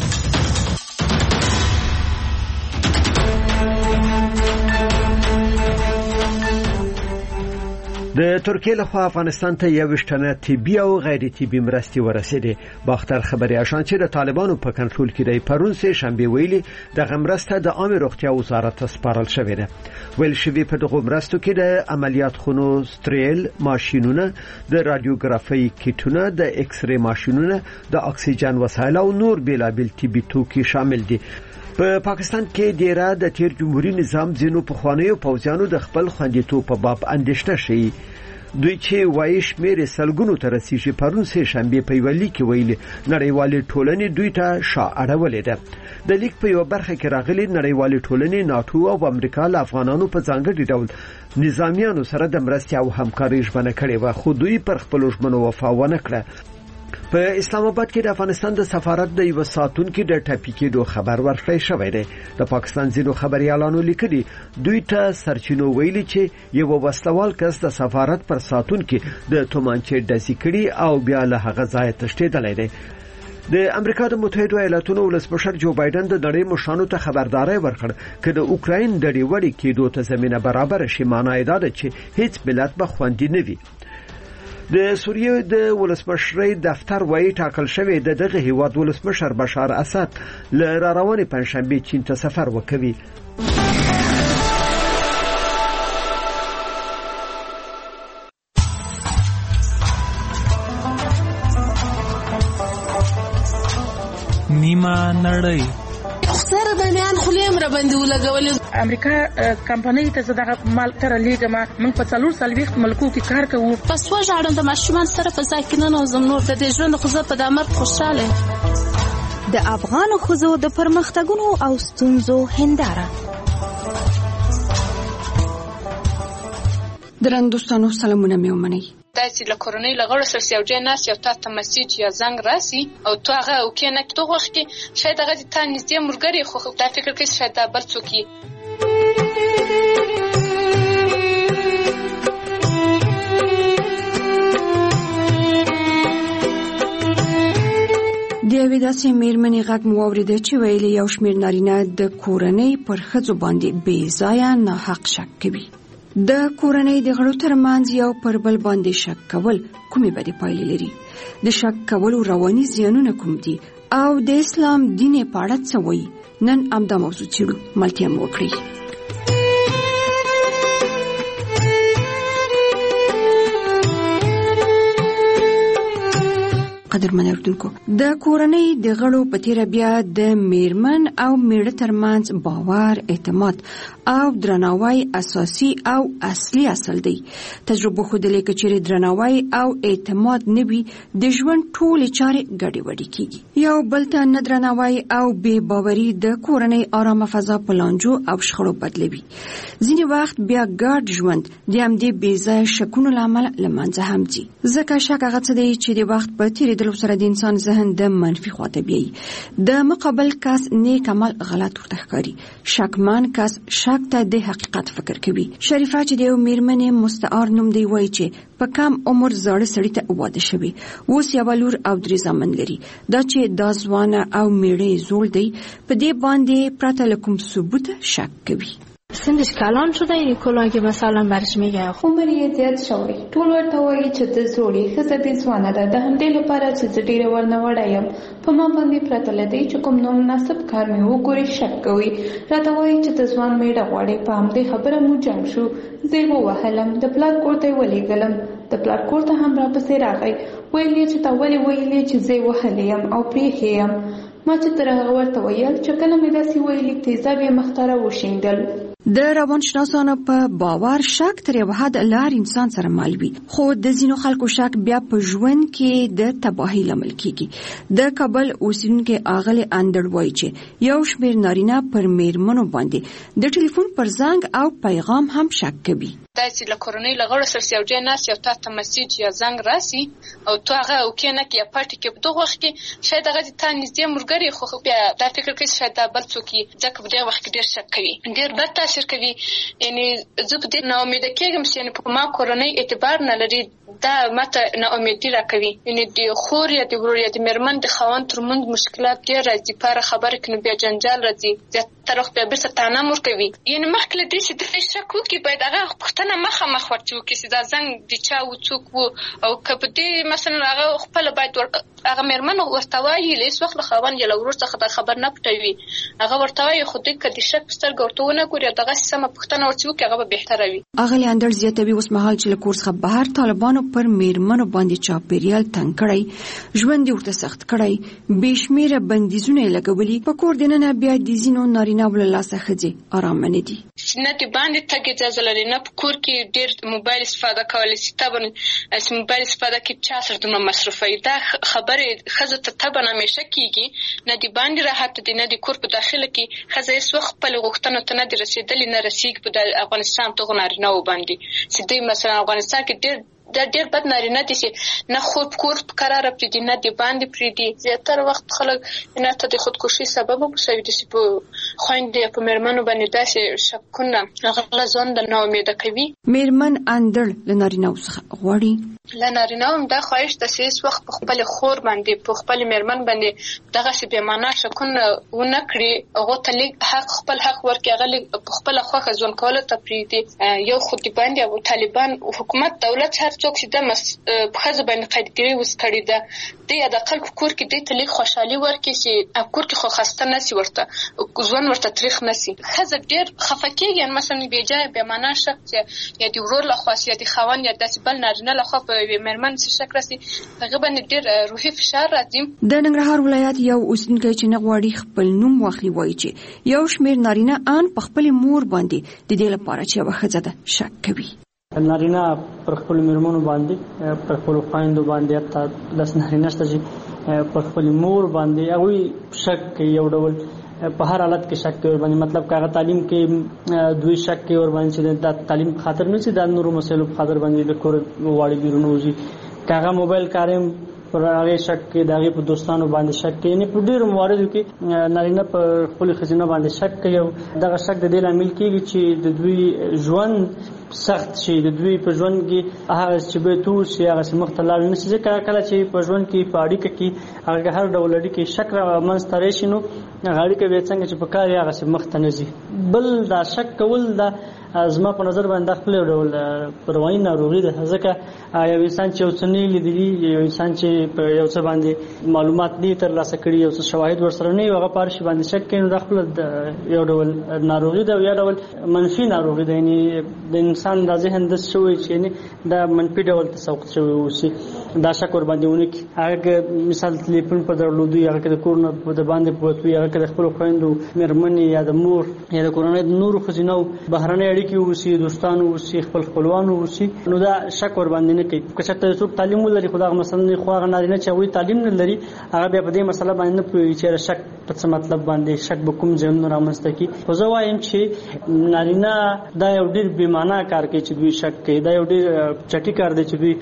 د ترکیې لخوا افغانستان ته 21 تنه طبي او غیر طبي مرستې ورسېدې. باختر خبري آشان چې د طالبانو په کنټرول کې دی پرون سه شنبه ویلي د غمرسته د عامه روغتیا وزارت سپارل شوې ده. ویل شوی په دغه مرستو کې د عملیات خونو ستریل ماشینونه، د رادیوګرافي کیټونه، د ایکس ری ماشینونه، د اکسیجن وسایل او نور بیلابل طبي توکي شامل دي. په پاکستان کې ډیره د تیر جمهوریت نظام ځینو پخوانیو پوځیانو د خپل خوندیتوب په باب اندېښنه شي. دوی چې وایي شمېر سلګونو ته رسیږي. پرون سه شنبه په ویلي کې ویلي نړیوالې ټولنې دوی ته شا اړولې ده. د لیک په یو برخه کې راغلي نړیوالې ټولنې ناتو او امریکا له افغانانو په ځانګړي ډول نظامیانو سره د مرستې او همکارۍ ژمنه کړې و، خو دوی پر خپل ژمنو وفا ونه کړه. په اسلام آباد کې د افغانستان د سفارت د یو ساتونکو د ټاپي کېدو خبر ورکړی شوی دی. د پاکستان ځینو خبريالانو لیکلي دوی ته سرچینو ویلي چې یو وسلوال کس د سفارت پر ساتونکو د تومانچې ډزې کړي او بیا له هغه ځای تښتېدلی دی. د امریکا د متحده ایالاتونو ولسمشر جو بایدن د نړۍ مشرانو ته خبرداري ورکړ چې د اوکراین د ډیوړې کېدو ته زمينه برابر شي. معنی دا ده چې هیڅ ملت به خوندي نه وي. د سوریې د ولسمشر دفتر وايي ټاکل شوی د دغه هیواد ولسمشر بشار اسد له روانې پنځشنبه چین ته سفر وکوي. نیمه نړۍ سره باندې خلیم را باندې ولګول. امریکا کمپنۍ ته زداغه مال تر لیګه ما من په 440 ملکو کې کار کوو. پس وژاړم د ماشومان سره په ځای کې نه نوزم نور د دې ژوند خو زه په دامر خوشاله. د افغان خوځو د پرمختګونو او ستونزو هنداره. درنو دوستانو سلامونه مې ومنئ. داسې له کورنۍ لغړو سره یو ځای ناست یو تاسو مسیج یا زنګ راسي او تو هغه او کې نه تو وخت کې شاید هغه ته نږدې مرګري خو دا فکر کوي شاید دا بل څوک وي. د یوې داسې میرمنې غږ مو واورېده چې ویلي یو شمېر نارینه د کورنۍ پر ښځو باندې بې ځایه ناحق شک کوي. د کورنۍ د غړو ترمنځ یو پر بل باندې شک کول کومې بدې پایلې لري؟ د شک کولو رواني زیانونه کوم دي او د اسلام دین په اړه څه وایي؟ نن همدا موضوع څېړو. ملتیا مو وکړئ. قدرمن اردوونکو، د کورنۍ د غړو په تیره بیا د میرمن او میړه ترمنځ باور، اعتماد او درناوی اساسي او اصلي اصل دی. تجربه ښودلې چې چیرې درناوی او اعتماد نه وي د ژوند ټولې چارې ګډې وډې کیږي. یو بل ته نه درناوی او بې باوري د کورنۍ آرامه فضا په لانجو او شخړو بدلوي. ځینې وخت بیا ګډ ژوند د همدې بې ځایه شکونو له امله له منځه هم ځي. ځکه شک هغه څه دی چې د وخت په تېرېدلو سره د انسان ذهن د منفي خواته بیایي. د مقابل کس نیک عمل غلط ورته ښکاري. شکمن کس شک ته د حقیقت فکر کوي. شریفه چې د یو میرمنې مستعار نوم دی وایي چې په کم عمر زاړه سړي ته واده شوی، اوس یوه لور او 3 زامن لري. دا چې دا ځوانه او میړه زوړ دی په دې باندې پرته له کوم ثبوت شک کوي. سنش کلان شده این کلا که مثلا برش میگه عمر یې زیات شوی ټول ورته وایي چې د زوړي ښځه دې ځوانه ده د همدې لپاره چې زه ډېره ورنوړه یم په ما باندې پرته له دې چې کوم نامناسب کار مې وګوري شک کوي راته وایي چې د ځوان میړه غواړي په همدې خبره مو جنګ شو زه یې ووهلم د پلار کور ته یې ولېږلم د پلار کور ته هم راپسې راغی ویل یې چې تا ولې ویلې چې زه یې وهلی یم او پرېښې یم ما چې تر هغه ورته ویل چې کله مې داسې ویلي تیزاب یې مخ ته راوشیندل. د روانشناسانو په باور شک تر یو حد لار انسان سره مل وي خو د ځینو خلکو شک بیا په ژوند کې د تباهي لامل کیږي. د کابل اوسیدونکو اغلې اندړ وایي چې یو شمېر نارینه پر میرمنو باندې د ټلیفون پر زنګ او پیغام هم شک کوي. دا چې له کورنۍ له غړو سره یو ځای ناست یو تا ته مسیج یا زنګ راسي او تو هغه اوکې نه کې یا پټ کې په دغه وخت کې شاید هغه تا نږدې ملګری خو بیا دا فکر کوي شاید دا بل څوک یې ځکه په دغه وخت کې ډېر شک کوي ډېر بد تاثیر کوي. یعنی زه په دې ناامیده کېږم چې یعنې په ما کورنۍ اعتبار نه لري دا ماته ناامیدي راکوي. یعنی د خور یا د ورور یا د مېرمن د خاوند ترمنځ مشکلات ډېر راځي په هره خبره کې نو بیا جنجال راځي زیاتره وخت بیا بیرته طعنه هم ورکوي. یعنې مخکې له دې چې دې شک وکړي باید هغه پوښتنه مخامخ ورته وکړي چې دا زنګ د چا و څوک و او که په دې مثلا هغه خپله باید هغه مېرمن ورته وایي له هېڅ وخت له خاوند یا له ورور څخه دا خبر نه پټوي هغه ورته وایي خو دوی که د شک په سترګه ورته ونه ګوري او دغسې سمه پوښتنه ورته وکړي هغه به بهتره وي. اغلې اندړ زیاتوي اوس مهال چې له کور څخه بهر طالبانو پر میرمنو باندې چاپیریال تنګ کړی ژوند یې ورته سخت کړی بې شمېره بندیزونه یې لګولي په کور دننه بیا د ځینو نارینهو له لاسه ښځې ارامه نه دي. نه د باندې تګ اجازه لري نه په کور کې ډېر موبایل استفاده کولی شي طبعا موبایل استفاده کې چا سره دومره مصرفوي دا خبرې ښځو ته طبعا همیشه کېږي نه د باندې راحت دی نه د کور په داخله کې ښځه هېڅ وخت خپلې غوښتنو ته نه دي رسېدلې نه رسېږي په افغانستان دغو نارینهو باندې چې دوی مثلا افغانستان کې ډېر بد نارینه دي چې نه خور په کور په قراره پرېږدي نه د باندې پرېږدي. زیاتره وخت خلک نه ته د خودکشي سبب هم شوي دي چې په خویندو یا په مېرمنو باندې داسې شکونه هغه له ځان د ناامیده کوي. مېرمن اندړ له نارینهو څخه غواړي له نارینهو هم دا خواهش ده چې هېڅ وخت په خپلې خور باندې په خپلې مېرمن باندې دغسې بېمعنا شکونه ونه کړي هغو ته لږ خپل حق ورکړي هغه لږ په خپله خوښه ژوند کولو ته پرېږدي. یو خو د باندې او طالبان حکومت دولت هر څوک چې د په ښځو باندې قیدګیري اوس کړې ده دی حداقل په کور کې دوی ته لږ خوشحالي ورکړي چې په کور کې خو خسته نه شي ورته ژوند ورته تریخ نه شي. ښځه ډېر خفه کېږي مثلا بېجایه بېمعنا شک چې یا د ورور لخوا یا د خاوند یا داسې بل نارینه لخوا په یوې مېرمن څه شک راسي هغه باندې ډېر روحي فشار راځي. د ننګرهار ولایت یو اوسېدونکی چې نه غواړي خپل نوم واخلي وایي چې یو شمېر نارینه ان په خپلې مور باندې د دې لپاره چې یوه ښځه ده شک کوي. نارینه پر خپل میرمنو باندې پر خپل خویندو باندې حتی داس نارینه شته چې پر خپل مور باندې هغوی شک کوي یو ډول په هر حالت کې شک کوي باندې مطلب که هغه تعلیم کې دوی شک کوي ور باندې چې دا تعلیم په خاطر نه چې دا نورو مسایلو په خاطر باندې د کور واړې بیرون وځي که هغه موبایل کاریم پر هغه شک کوي د هغې په دوستانو باندې شک کوي یعنې په ډېرو مواردو کې نارینه په خپلو ښځینه باندې شک کوي او دغه شک د دې لامل کېږي چې د دوی ژوند سخت شي د دوی په ژوند کې هغه چې باید وشي هغسې مخته لاړ نه شي ځکه کله چې په ژوند کې په اړیکه کې هغه هر ډول اړیکې شک رامنځته راشي نو هغه اړیکه بیا څنګه چې په کار یې هغسې مخته نه ځي. بل دا شک کول دا زما په نظر باندې خپل ډول رواني ناروغي ده ځکه یو انسان چې یو څه نه لیدلي یو انسان چې په یو څه باندې معلومات نه ترلاسه کړي یو څه شواهد ورسره نه وي هغه په هر شي باندې شک کوي نو دا خپله یو ډول ناروغي ده او یا ډول منفي ناروغي ده یعنې د انسان دا ذهن داسې شوی چې یعنې دا منفي ډول تسوق شوی اوسي دا شک ور باندې ونه کړي. هغه که مثال تلیفون په درلودو هغه که د کور نه د باندې پروت وي هغه که د خپلو خویندو مېرمنې یا د مور یا د کورنۍ د نورو ښځینهو بهرنۍ اړیکې اوسي دوستانو اوسي خپل خپلوانو اوسي نو دا شک ور باندې نه کوي. که چېرته څوک تعلیم ولري خو دغه مثلا خو هغه نارینه چې هغوی تعلیم نه لري هغه بیا په دې مسله باندې نه پوهېږي چې شک په څه مطلب باندې شک به کوم ځایونه رامنځته کړي. خو زه وایم چې نارینه دا یو ډېر بېمعنا کار کوي چې دوی شک کوي دا یو ډېر چټي کار دی چې دوی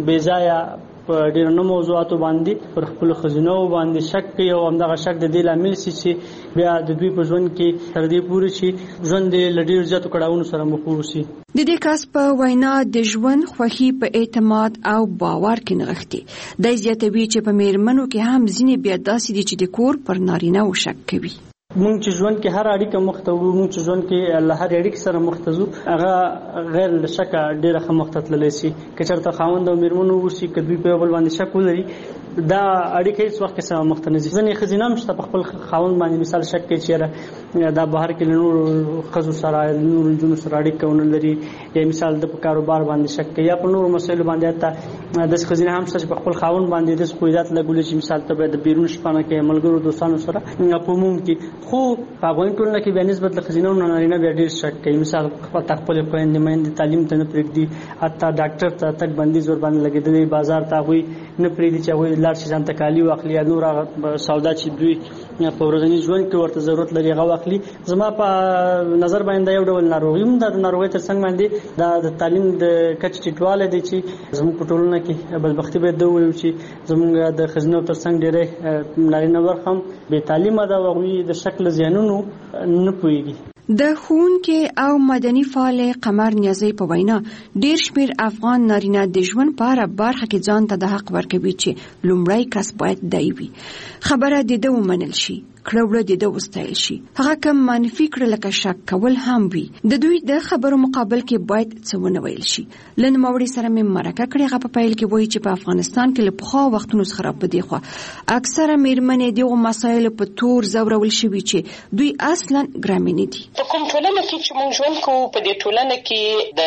بېځایه په ډېرو نه موضوعاتو باندې پر خپلو ښځینهو باندې شک کوي او همدغه شک د دې لامل شي چې بیا د دوی په ژوند کې تر دې پورې چې ژوند یې له ډېرو زیاتو کړاوونو سره مخ واوسي. د دې کس په وینا د ژوند خوښي په اعتماد او باور کې نغښتې دی زیاتوي چې په میرمنو کې هم ځینې بیا داسې دي چې د کور پر نارینهو شک کوي. مونږ چې ژوند کې هر اړیکه مخته وو، مونږ چې ژوند کې له هر اړیکې سره مخته ځو، هغه غیر شک ډیره ښه مخته تللی شي. که چېرته خاوند او مېرمن ووسي، که دوی په یو بل باندې شک ولري، دا اړیکه هیڅ وخت کې سره مخته نه ځي. ځینې ښځینه هم شته په خپل خاوند باندې مثال شک کوي چې دا بهر کې له نورو ښځو سره نورو نجونو سره اړیکه ونه لري، یا مثال د په کاروبار باندې شک کوي، یا په نورو مسایلو باندې. حتی داسې ښځینه هم شته چې په خپل خاوند باندې داسې خویدات لګولي چې مثال ته به د بیرون شپانه کې ملګرو دوستانو سره په عموم کې. خو په افغاني ټولنه کې بیا نسبت له ښځینه نه نارینه بیا ډېر شک کوي. مثال خپلې خویندې میندې تعلیم ته نه پرېږدي، حتی ډاکټر ته تګ بندیز ورباندې لګېدلی، بازار ته هغوی نه پرېږدي چې هغوی لاړ شي ځان ته کالي واخلي، یا نور هغه سودا چې دوی په ورځني ژوند کې ورته ضرورت لري هغه واخلي. زما په نظر باندې یو ډول ناروغي هم ده. د ناروغۍ تر څنګ باندې دا د تعلیم د کچې ټیټوالی دی چې زموږ په ټولنه کې بدبختي باید دا وویل چې زموږ د ښځینو تر څنګ ډېری نارینه برخه هم بې تعلیمه ده او هغوی د شک له زیانونو نه پوهېږي. د ښوونکي او مدني فعال قمر نیازی په وینا ډیر شمیر افغان نارینه د ژوند په اړه برخه کې ځان ته د حق ورکوي چې لومړی کس باید دی وي. خبره د ده ومنل شي، کړه د ده وستایل شي. هغه کم منفي کړه لکه شک کول هم وي. د دوی د خبرو مقابل کې باید څه ونه ویل شي. لن موري سره مې مرکه کړې، هغه په پیل کې وایي چې په افغانستان کې له پخوا وختونو څخه را پدې خو اکثره میرمنې دغه مسایل په تور زورول شوي چې دوی اصلا ګرامینې دي. په کوم ټولنه کې چې موږ ژوند کوو، په دې ټولنه کې د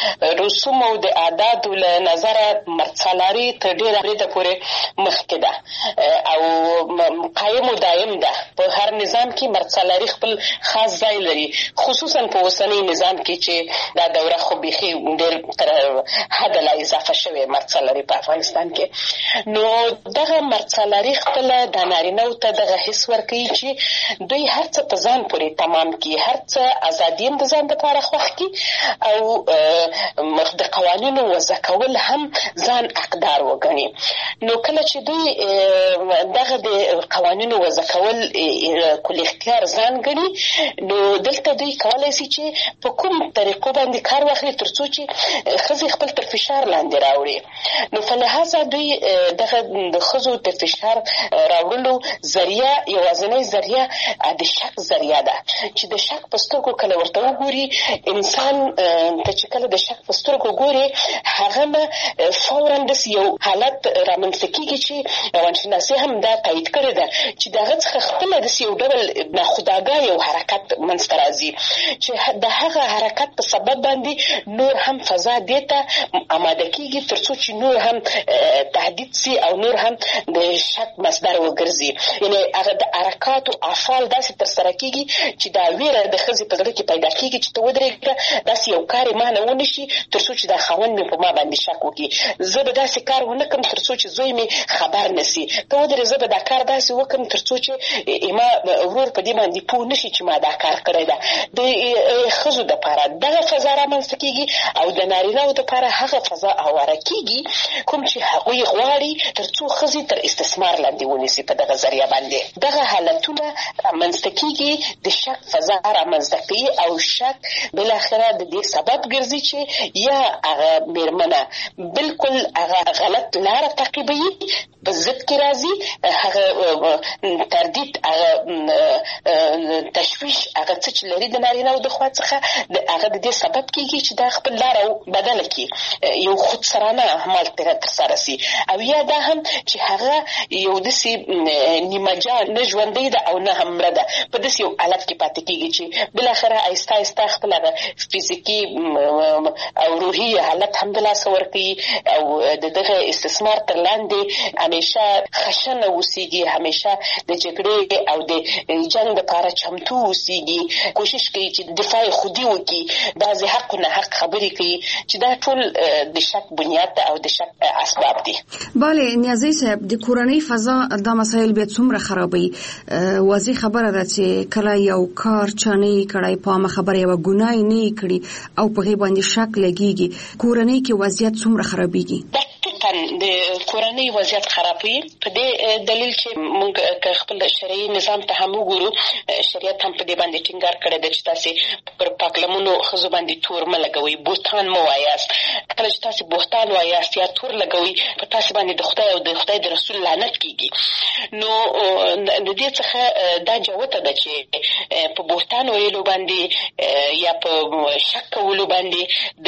رسوم او د عاداتو له نظره مرڅالاري تر ډېره بریده پورې مخکې ده او قایم و دایم ده. په هر نظام کې مرڅالاري خپل خاص ځای لري، خصوصا په اوسنی نظام کې چې دا دوره خو بیخي ډېر تر حده لا اضافه شوې مرڅالاري په افغانستان کې. نو دغه مرڅالاري خپله د نارینه‌و ته دغه حس ورکوي چې دوی هر څه په ځان پورې تمام کړي، هر څه ازادي هم د ځان دپاره خوښ کړي او د قوانینو وضع کول هم ځان حقدار وګڼي. نو کله چې دوی دغه د قوانینو وضع کول کل اختیار ځان ګڼي، نو دلته دوی کولی شي چې په کوم طریقو باندې کار واخلي تر څو چې ښځې خپل تر فشار لاندې راوړي. نو په لحاظه دوی دغه د ښځو د فشار راوړلو ذریعه یوازینۍ ذریعه د شک ذریعه ده چې د شک په سترګو کله ورته وګوري انسان ته، چې کله د شک په سترګو ګوري هغه نه فورا داسې یو حالت رامنځته کېږي چې روانشناسي هم دا تایید کړې ده چې د هغه څخه خپله داسې یو ډول ناخودآګاه یو حرکت منځته راځي چې د هغه حرکت په سبب باندې نور هم فضا دې ته آماده کېږي تر څو چې نور هم تهدید سي او نور هم د شک مصدر وګرځي. یعنې هغه د حرکات او افعال داسې ترسره کېږي چې دا ویره د ښځې په زړه کې پیدا کېږي چې ته ودرېږه، داسې یو کار یې ما نه ونه شي تر څو چې دا خاوند مې په ما باندې شک وکړي، زه به داسې کار ونه کړم تر څو چې زوی مې خبر نه سي، ته ودرې زه به دا کار داسې وکړم تر څو چې ما ورور په دې باندې پوه نه شي چې ما دا کار کړی ده. د ښځو دپاره دغه فضا رامنځته کېږي او د نارینه‌و دپاره هغه فضا هواره کېږي کوم چې هغوی غواړي تر څو ښځې تر استثمار لاندې ونیسي. په دغه ذریعه باندې دغه حالتونه رامنځته کېږي، د شک فضا رامنځته کوي او شک بالاخره د دې سبب ګرځي چې یا هغه مېرمنه بالکل هغه غلط لاره تعقیبوي، په ضد کې راځي، هغه تردید، هغه تشویش، هغه څه چې لري د نارینه‌و د خوا څخه هغه د دې سبب کېږي چې دا خپل لاره بدله کړي، یو خودسرانه اعمال ترسره سي. او یا دا هم چې هغه یو داسې نیمه جان نه ژوندۍ ده او نه هم مړه ده، په داسې یو حالت کې پاتې کېږي چې بالاخره آهسته آهسته خپل هغه فزیکي او روحي حالت هم د لاسه ورکوي او د دغه استثمار تر لاندې همیشه خشنه اوسېږي، همیشه د جګړې او د جنګ دپاره چمتو اوسېږي، کوشش کوي چې دفاع خودي وکړي، بعضې حق نه حق خبرې کوي چې دا ټول د شک بنیاد ده او د شک اسباب دي. بله نیازی صاحب، د کورنۍ فضا دا مسایل بیا څومره خرابوي؟ واضح خبره ده چې کله یو کار چا نه یې کړی، په عامه خبره یوه ګناه یې نه یې کړي او په هغې باندې شک لګېږي، کورنۍ کې وضعیت څومره خرابېږي؟ ټوټه طبعا د کورنۍ وضعیت خرابوي په دې دلیل چې موږ خپل شرعي نظام ته هم وګورو شریعت هم په دې باندې ټینګار کړی دی چې تاسې پر پاکلمونو ښځو باندې تور مه لګوئ بهتان مه وایاست کله چې تاسې بهتان وایاست یا تور لګوئ په تاسې باندې د خدای او د خدای د رسول لعنت کیږي نو د دې څخه دا جوته ده چې په بهتان ویلو باندې یا په شک کولو باندې د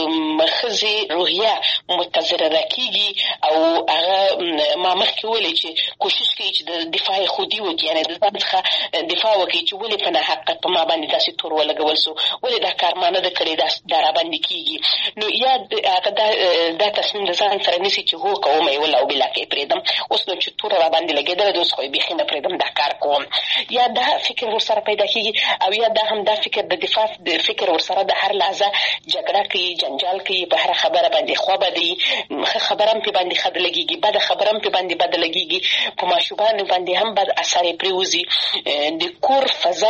ښځې روحیه متضرره کیږي او هغه ما مخکې ویلې چې کوشش کوي چې د دفاع خودي وکړي یعنې د ځان څخه دفاع وکړي چې ولې په ناحقه په ما باندې داسې تور ولګول سو ولې دا کار ما نه ده کړی دا راباندې کیږي نو یا هغه دا تصمیم د ځان سره نیسي چې هو کوم یې ولا او بلا کې پرېږدم اوس نو چې تور راباندې لګېدله د اوس خو یې بیخي نه پرېږدم دا کار کوم یا دا فکر ورسره پیدا کیږي او یا دا هم دا فکر د دفاع د فکر ورسره د هر لحظه جګړه کوي جنجال کوي په هره خبره باندې خوا بدوي ښه خبره هم پې باندې ښه لګېږي بده خبره هم پې باندې بده لګېږي په ماشومانو باندې هم بد اثر یې پرېوځي د کور فضا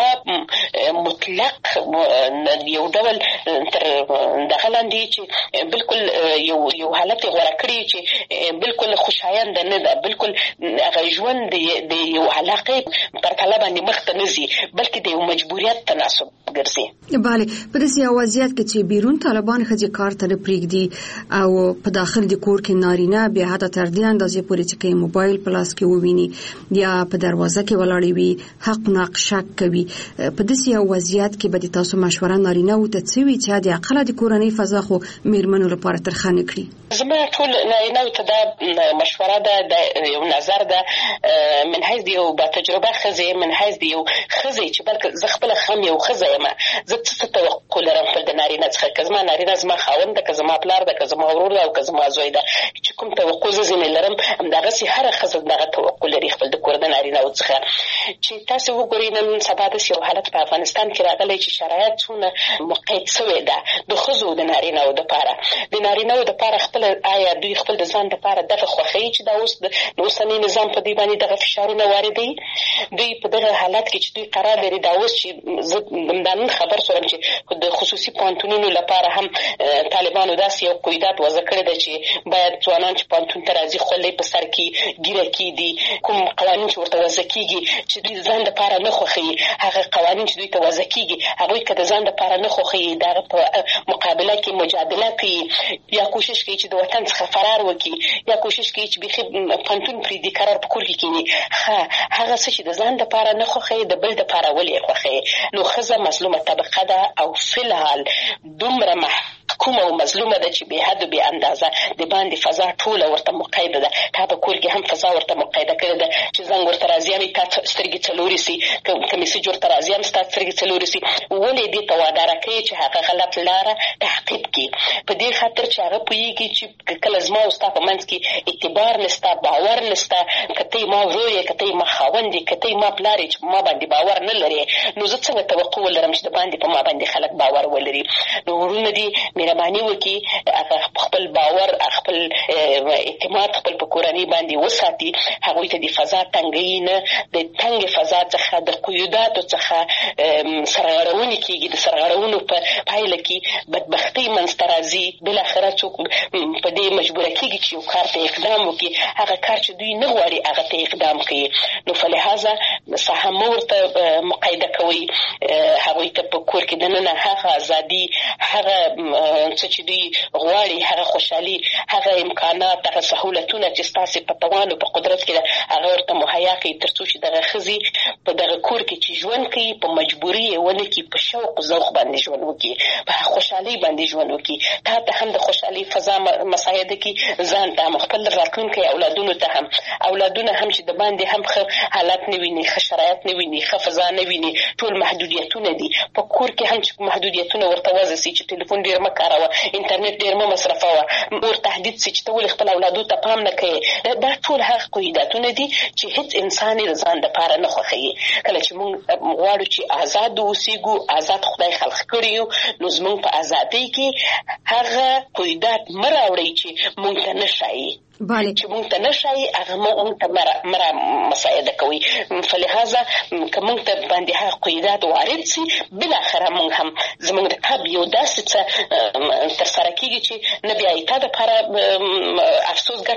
مطلق یو ډول تر دغه لاندې چې بالکل یو حالت یې غوره کړي چې بالکل خوشاینده نه ده بالکل هغه ژوند د یو علاقې پرتله باندې مخ ته نه ځي بلکې د یو مجبوریت تناسب ګرځي. بله په داسې یو وضعیت کې چې بیرون طالبان ښځې کار ته نه پرېږدي او په داخل د کور کې نارینه بیا حتی تر دې اندازې پورې چې که موبایل په لاس کې وویني یا په دروازه کې ولاړې وي حق ناق شک کوي په داسې یو وضعیت کې به د تاسو مشوره نارینه‌وو ته څه وي چې د اقله د کورنۍ فضا خو میرمنو لپاره ترخه نه کړي؟ زما ټول نارینه‌وو ته دا مشوره ده د یو نظر ده من حیث د یو با تجربه ښځې من حیث د یو ښځې چې بلکې زه خپله هم یو ښځه یم زه څه توقع لرم خپل د نارینه څخه که زما نارینه زما خاوند ده که زما پلار ده که زما ورور ده او که زما زوی ده چې کوم توقع زه ځینې لرم همدغسې هره ښځه دغه توقع لري خپل د کور د نارینه‌وو څخه چې تاسې وګورئ نن سبا داسې یو حالت په افغانستان کې راغلی چې شرایط څونه مقید سوی ده د ښځو د نارینه‌وو دپاره د نارینه‌وو دپاره خپله آیا دوی خپل د ځان دپاره دغه خوښوي چې دا اوس د اوسني نظام په دوی باندې دغه فشارونه واردوي دوی په دغه حالت کې چې دوی قرار لري دا اوس چې زه دا نن خبر شوم چې د خصوصي پوهنتونونو لپاره هم طالبانو داسې یو قیودات وضع کړی ده چې باید ځوانان چې پوهنتون ته راځي خولۍ په سر کې ګیره کېږدي کوم قوانین چې ورته وضع کېږي چې دوی ځان دپاره نه خوښوي هغه قوانین چې دوی ته وضع کېږي هغوی که د ځان دپاره نه خوښوي د هغه په مقابله کې مجادله کوي یا کوشش کوي چې د وطن څخه فرار وکړي یا کوشش کوي چې بیخي پوهنتون پرېږدي قرار په کور کې کښېني هغه څه چې د ځان دپاره نه خوښوي د بل دپاره ولې یې خوښوي نو ښځه مظلومه طبقه ده او فی الحال دومره محکومه او مظلومه ده چې بې حد و بې اندازه د باندې فضا ټوله ورته مقیده ده تا په کور کې هم فضا ورته مقیده کړې ده چې زنګ ورته راځي هم تا سترګې څلورې سي که میسج ورته راځي هم ستا سترګې څلورې سي ولې دې ته واداره کوي چې هغه غلط لاره تعقیب کړي په دې خاطر چې هغه پوهېږي چې کله زما او ستا په منځ کې اعتبار نسته باور نسته که ته یې ما ورور یې که ته یې ما خاوند یې که ته یې ما پلار یې چې په ما باندې باور نه لرې نو زه څنګه توقع ولرم چې د باندې په ما باندې خلک باور ولري نو وروڼه دي مهرباني وکړي هغه خپل باور خپل اعتماد خپل په کورنۍ باندې وساتي هغوی ته د فضا تنګوي نه د تنګې فضا څخه د قیوداتو څخه سرغړونې کېږي د سرغړونو په پایله کې بدبختۍ منځته راځي بالاخره څوک په دې مجبوره کېږي چې یو کار ته اقدام وکړي هغه کار چې دوی نه غواړي هغه ته اقدام کوي نو فلهذا ساحه مه ورته مقیده کوئ هغوی ته په کور کې دننه هغه ازادي هغه څه چې دوی غواړي هغه خوشحالي هغه امکانات هغه سهولتونه چې ستاسې په توان او په قدرت کې ده هغه ورته مهیا کړي تر څو چې دغه ښځې په دغه کور کې چې ژوند کوي په مجبوري یې ونه کړي په شوق ذوق باندې ژوند وکړي په خوشحالۍ باندې ژوند وکړي تا ته هم د خوشحالۍ فضا مساعده کړي ځان ته هم خپل راتلونکي اولادونو ته هم اولادونه هم چې د باندې هم ښه حالت نه ویني ښه شرایط نه ویني ښه فضا نه ویني ټول محدودیتونه دي په کور کې هم چې محدودیتونه ورته وضع سي چې ټلیفون ډېر مه کاروه انټرنیټ ډېر مه مصرفوه ور تهدید سي چې ته ولې خپل اولادو ته پام نه کوې دا ټول هغه قیوداتونه دي چې هېڅ انسان یې د ځان دپاره نه خوښوي کله چې موږ غواړو چې آزاد اوسېږو آزاد خدای خلق کړي یو نو زموږ په ازادۍ کې هغه قیودات مه راوړئ چې موږ ته نه ښایي چې موږ ته نه ښایي هغه موږ ته مه مساعده کوي فلهذا که موږ ته باندې هغه قیودات وارد سي بالاخره موږ هم زموږ د کب یو داسې څه ترسره کېږي چې نه بیا یې تا دپاره افسوس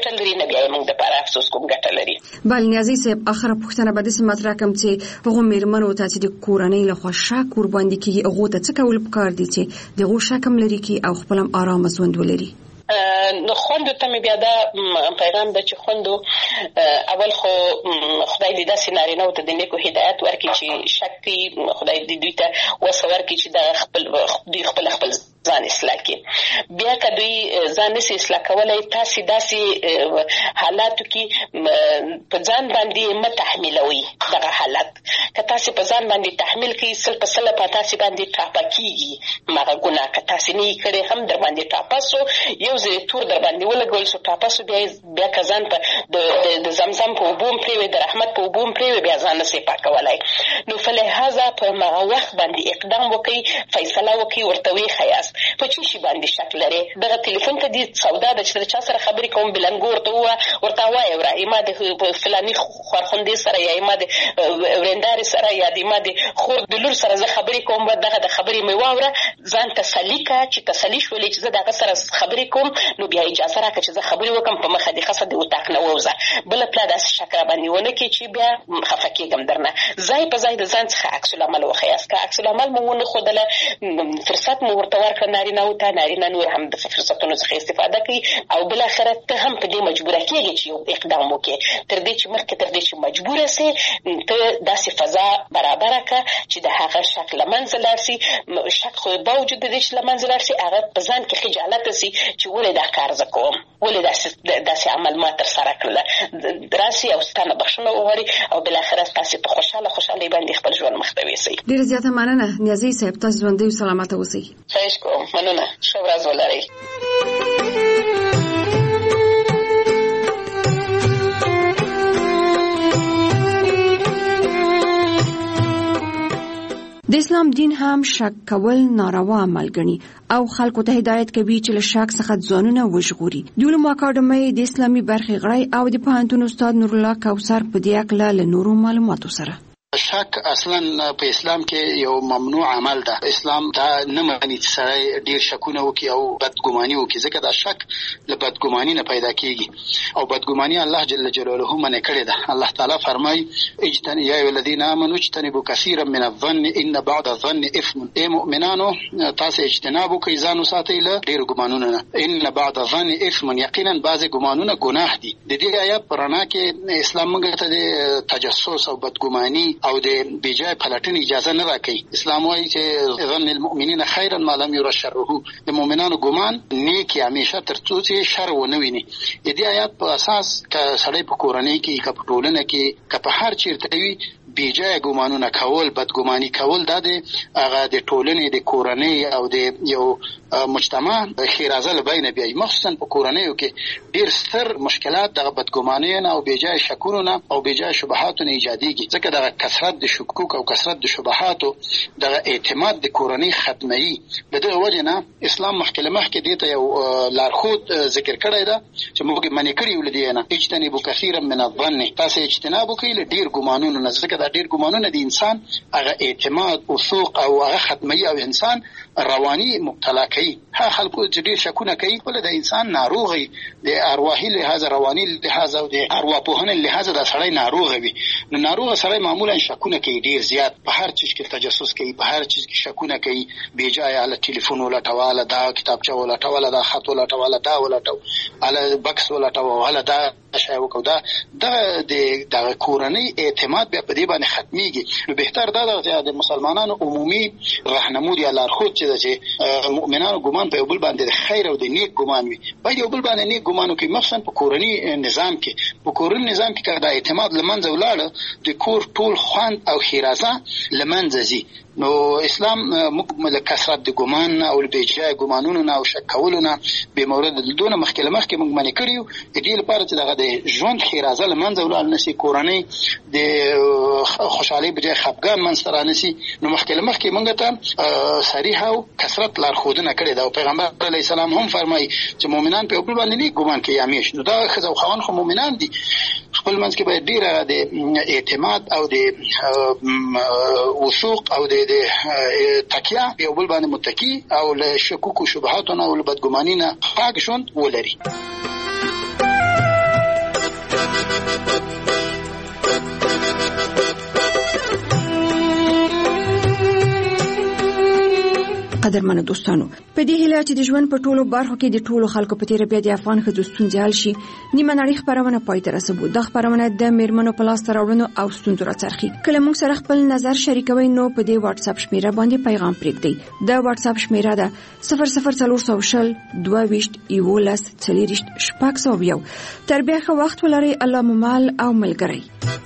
ګټه لري نه بیا موږ د لپاره افسوس کوم ګټه لري. بل نیازي صاحب اخر پوښتنه به د سمات راکم چې هغه میرمنو ته چې د کورنۍ له خوا شک ور باندې کیږي هغه ته څه کول پکار دي چې دغه شکم لري کی او خپل آرام ژوند ولري؟ نو خوندو ته مې بیا دا پیغام ده چې خوندو اول خو خدای دې داسې نارینه‌و ته د نیکو هدایت ورکړي چې شک کوي، خدای دې دوی ته وسه ورکړي چې دوی خپل ځان اصلاح کړي. بیا که دوی ځان نشي اصلاح کولی، تاسې داسې حالاتو کې په ځان باندې مه تحمیلوئ دغه حالت. که تاسې په ځان باندې تحمیل کړئ 100% په تاسې باندې ټاپه کېږي هغه ګناه. که تاسې نه یې کړی هم در باندې ټاپه سو، یو ځای تور در باندې ولګول سو ټاپه سو، بیا که ځان په د زمزم په اوبو هم پرېوي، د رحمت په اوبو هم پرېوي، بیا ځان نشئ پاکولی. نو فلهذا په هغه وخت باندې اقدام وکړئ، فیصله وکړئ، ورته وښیاست په چی شي باندې شک لري. دغه ټلیفون ته دې سودا ده چې چا سره خبرې کوم بلنګو ورته وایي ورا ما د فلاني خورخوندې سره یا ما د ورندارې سره یا د ما د خور د لور سره زه خبرې کوم، دغه د خبرې مې واوره، ځان تسلي کړه چې تسلي شولې چې زه دغه سره خبرې کوم، نو بیا اجازه راکړه چې زه خبرې وکړم، په مخه دې خاصه د اتاق نه ووځه. بله پلا داسې شک را باندې ونه کړي چې بیا خفه کېږم درنه. ځای په ځای د ځان څخه عکس العمل وښیاست. که عکس العمل مو ونه ښودله، فرصت مو ورته ورکړه نارینه‌و ته، نارینه نور هم د فرصتونو څخه استفاده کوي او بل آخره ته هم په دې مجبوره کېږي چې یو اقدام وکړي. تر دې چې مجبوره سي، ته داسې فضا برابره کړه چې د هغه شک له منځه لاړ سي. شک خو باوجود د دې چې له منځه لاړ سي، هغه په ځان کې خجالت سي چې ولې دا کار زه کوم، ولې داسې عمل ما ترسره کړله، راسي او ستانه بخښنه وغواړي او بالاخره تاسې په خوشحالۍ باندې خپل ژوند مخ ته یوسئ. ډېره زیاته مننه نیازي صاحب، تاسو ژوندي او سلامته اوسئ. خواهش کوم، مننه، ښه ورځ ولرئ. د اسلام دین هم شک کول ناروا عمل ګڼي او خلکو ته هدایت کوي چې له شک څخه ځانونه وژغوري. د علومو اکاډمۍ د اسلامي برخې غړی او د پوهنتون استاد نور الله کوثر په دې اړه له نورو معلوماتو سره شک اصلا په اسلام کې یو ممنوع عمل ده. اسلام دا نه معنی چې سړی ډیر شکونه وکړي او بدګماني وکړي، ځکه دا شک له بدګماني نه پیدا کیږي او بدګماني الله جل جلاله منع کړی ده. الله تعالی فرمایي اجتنبوا یا الذين امنوا اجتنبوا كثيرا من الظن ان بعض الظن اثم. اے مؤمنانو تاسو اجتناب وکړئ، ځان وساتئ له ډیر ګمانونو نه. ان بعض الظن اثم، یقینا بعض ګمانونه ګناه دي. د دې آیات پرانا کې اسلام موږ ته د تجسس او بدګماني او د بیجای پلټنې اجازه نه راکوي. اسلام وايي چې ظن المؤمنین خیرا ما لم ير شره، د مؤمنانو ګمان نیکی همیشه تر څو چې شر ونه ویني. د دې آیات په اساس که سړی په کورنۍ کې، که په ټولنه کې، که په هر چیرته وي، بیجای ګمانونه کول، بدګماني کول، دا د هغه د ټولنې د کورنۍ او د یو مجتمع خیرازه لبینه بیایي. مخصوصا په کورنیو کې ډیر ستر مشکلات دغه بدګمانۍ او بیجای شکونو او بیجای شبهاتو نه ایجادېږي، ځکه دغه کثرت د شکوک او کثرت د شبهاتو دغه اعتماد د کورنۍ ختموي. د دې وجه نه اسلام مخکې دې ته یو لارښود ذکر کړی ده چې موږ منې کړي ولدي نه اجتنبوا كثيرا من الظن، تاسو اجتناب وکړئ له ډیر ګمانونو نه، ځکه دا ډیر ګمانونه د انسان هغه اعتماد او ثوق او هغه ختموي او انسان رواني مبتلا کوي. ها خلکو چې ډیر شکونه کوي، ولې د انسان ناروغي د ارواحي لحاظ، رواني لحاظ او د ارواپوهنې لحاظ د سړی ناروغ وي. نو ناروغ سړی معمولا شکونه کوي ډیر زیات، په هر چیز کې تجسس کوي، په هر چیز کې شکونه کوي، بیجای علی ټلیفون ولټواله، دا کتابچه ولټواله، دا خط ولټواله، دا ولټو علی بکس ولټواله، دا شای وکړه، دا د کورنۍ اعتماد بیا په دې باندې ختميږي. نو بهتر دا د مسلمانانو عمومي راهنمود یا لارښود چې مؤمنانو ګمان په بل باندې خیر او د نیک ګمان وي، باید یو بل باندې نیک ګمان وکړي. مخصوصا په کورنۍ نظام کې، په کورنۍ نظام کې کله د اعتماد لمنځه ولاړ، د کور ټول خوند او خیرازه لمنځه ځي. نو اسلام موږ له کثرت د ګمان او بیجای ګمانونو نه او شک کولو نه به مورد دونه مخکې موږ منې کړیو. د دې لپاره چې دغه د ژوند خیرازه لمنځه ولاړ نشي، کورنۍ د خوشحالۍ بجای خفګان منځته رانشي. نو مخکې موږ ته صریح او کثرت لارښودنه کړې ده او پیغمبر علیه السلام هم فرمایي چې مؤمنان په بل باندې نیک ګمان کوي همیش. نو دا ښځه او خاوند خو مؤمنان دي، خپل منځ کې باید ډېره د اعتماد او د وثوق او د تکیه یو بل باندې متکی او له شکوک او شبهاتو نه او له بدګمانۍ نه پاک ژوند ولري. قدرمنو دوستانو په دې هیله چې د ژوند په ټولو برخو کې د ټولو خلکو په تیر بیا د افغان ښځو ستونزې حل شي نیمه نړۍ خپرونه پای ته رسوو. د خپرونه د میرمنو په لاس راوړنو او ستونزو راڅرخي. کله موږ سره خپل نظر شریکوي نو په دې واتس اپ شمیره باندې پیغام پرېږدئ. د واتس اپ شمیره ده 00400 22 11 4 تر بیا ښه وخت ولرئ. الله مو مال او ملګری.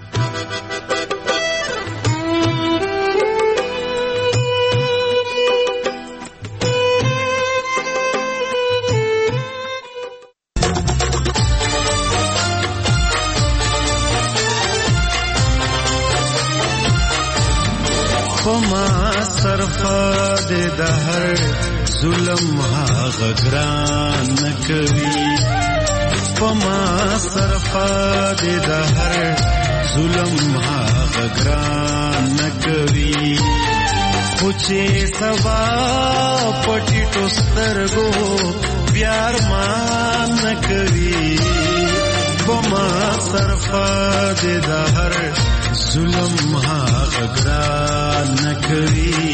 پما صرفا دے دہر ظلم هاغه ګران نکوي. پما صرفا دے دہر ظلم هاغه ګران نکوي. خوچه سوا پټی ټوسترګو پیار مان نکوي. پما صرفا دے دہر ظلم هاغه ګران نکوي.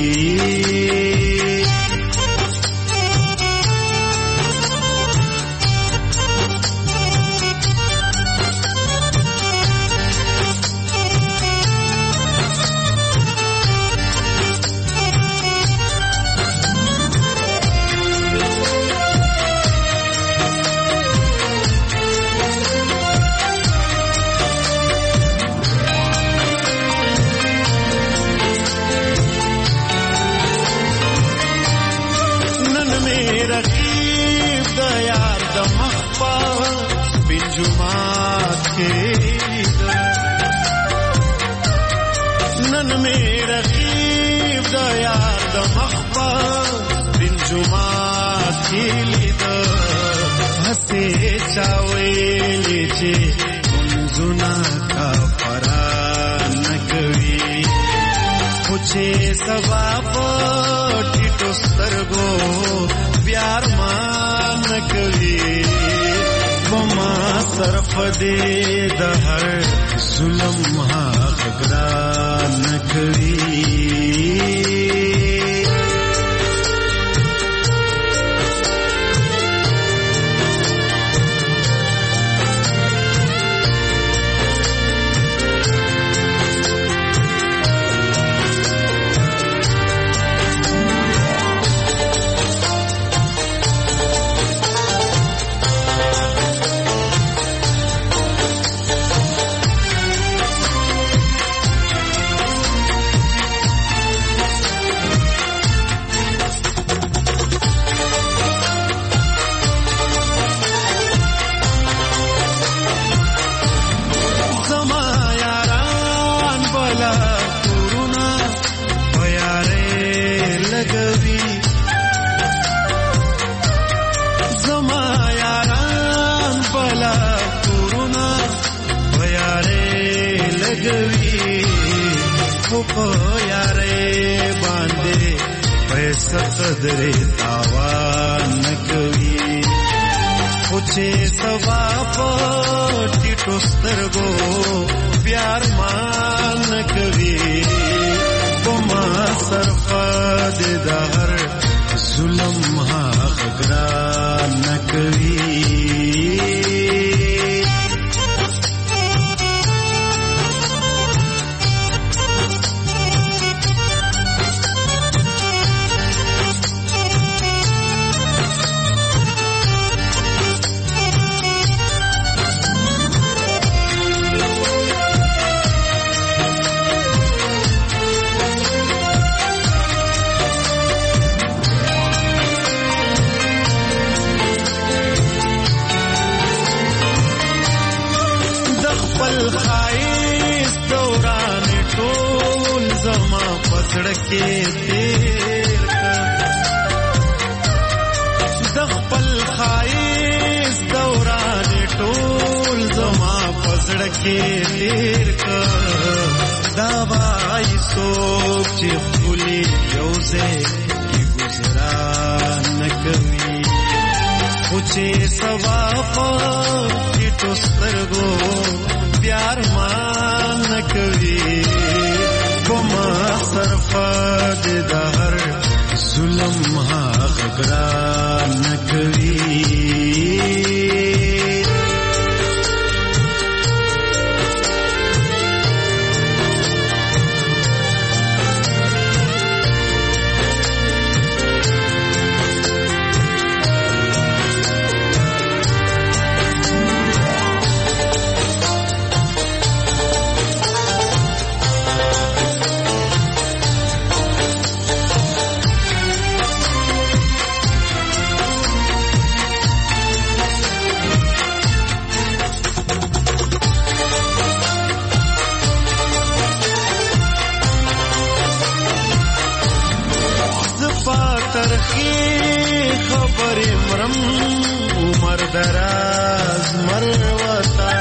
نن میرا غیب دا یار دا مخبا بن جمعات کی لید ہسے چاویلی چے منزونا کا فران نکوی. خوچے سوا پٹی ٹوسترگو پیار مان نکوی. وما صرف دے دہر ظلم هاغه ګران نکوي. قدر تاوان نکوي. خوچه سوا پټی ټوسترګو پیار مان نکوي. پما صرفا دے دهر ظلم هاغه ګران نکوي. سڑکے تیر د خپل خایس دوران ټول زما پسړکے تیر کا. دا وای سوچ چې خولي یوځه کی گزاران نکوي. خوچه سوا پټی ټوسترګو پیار مان نکوي. پما صرفا دے دهر ظلم خبرې مرم عمر دراز مروتا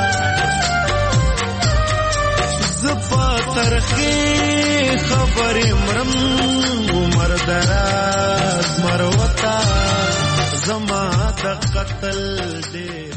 زپا ترخی خبرې مرم عمر دراز مروتا زما د قتل دې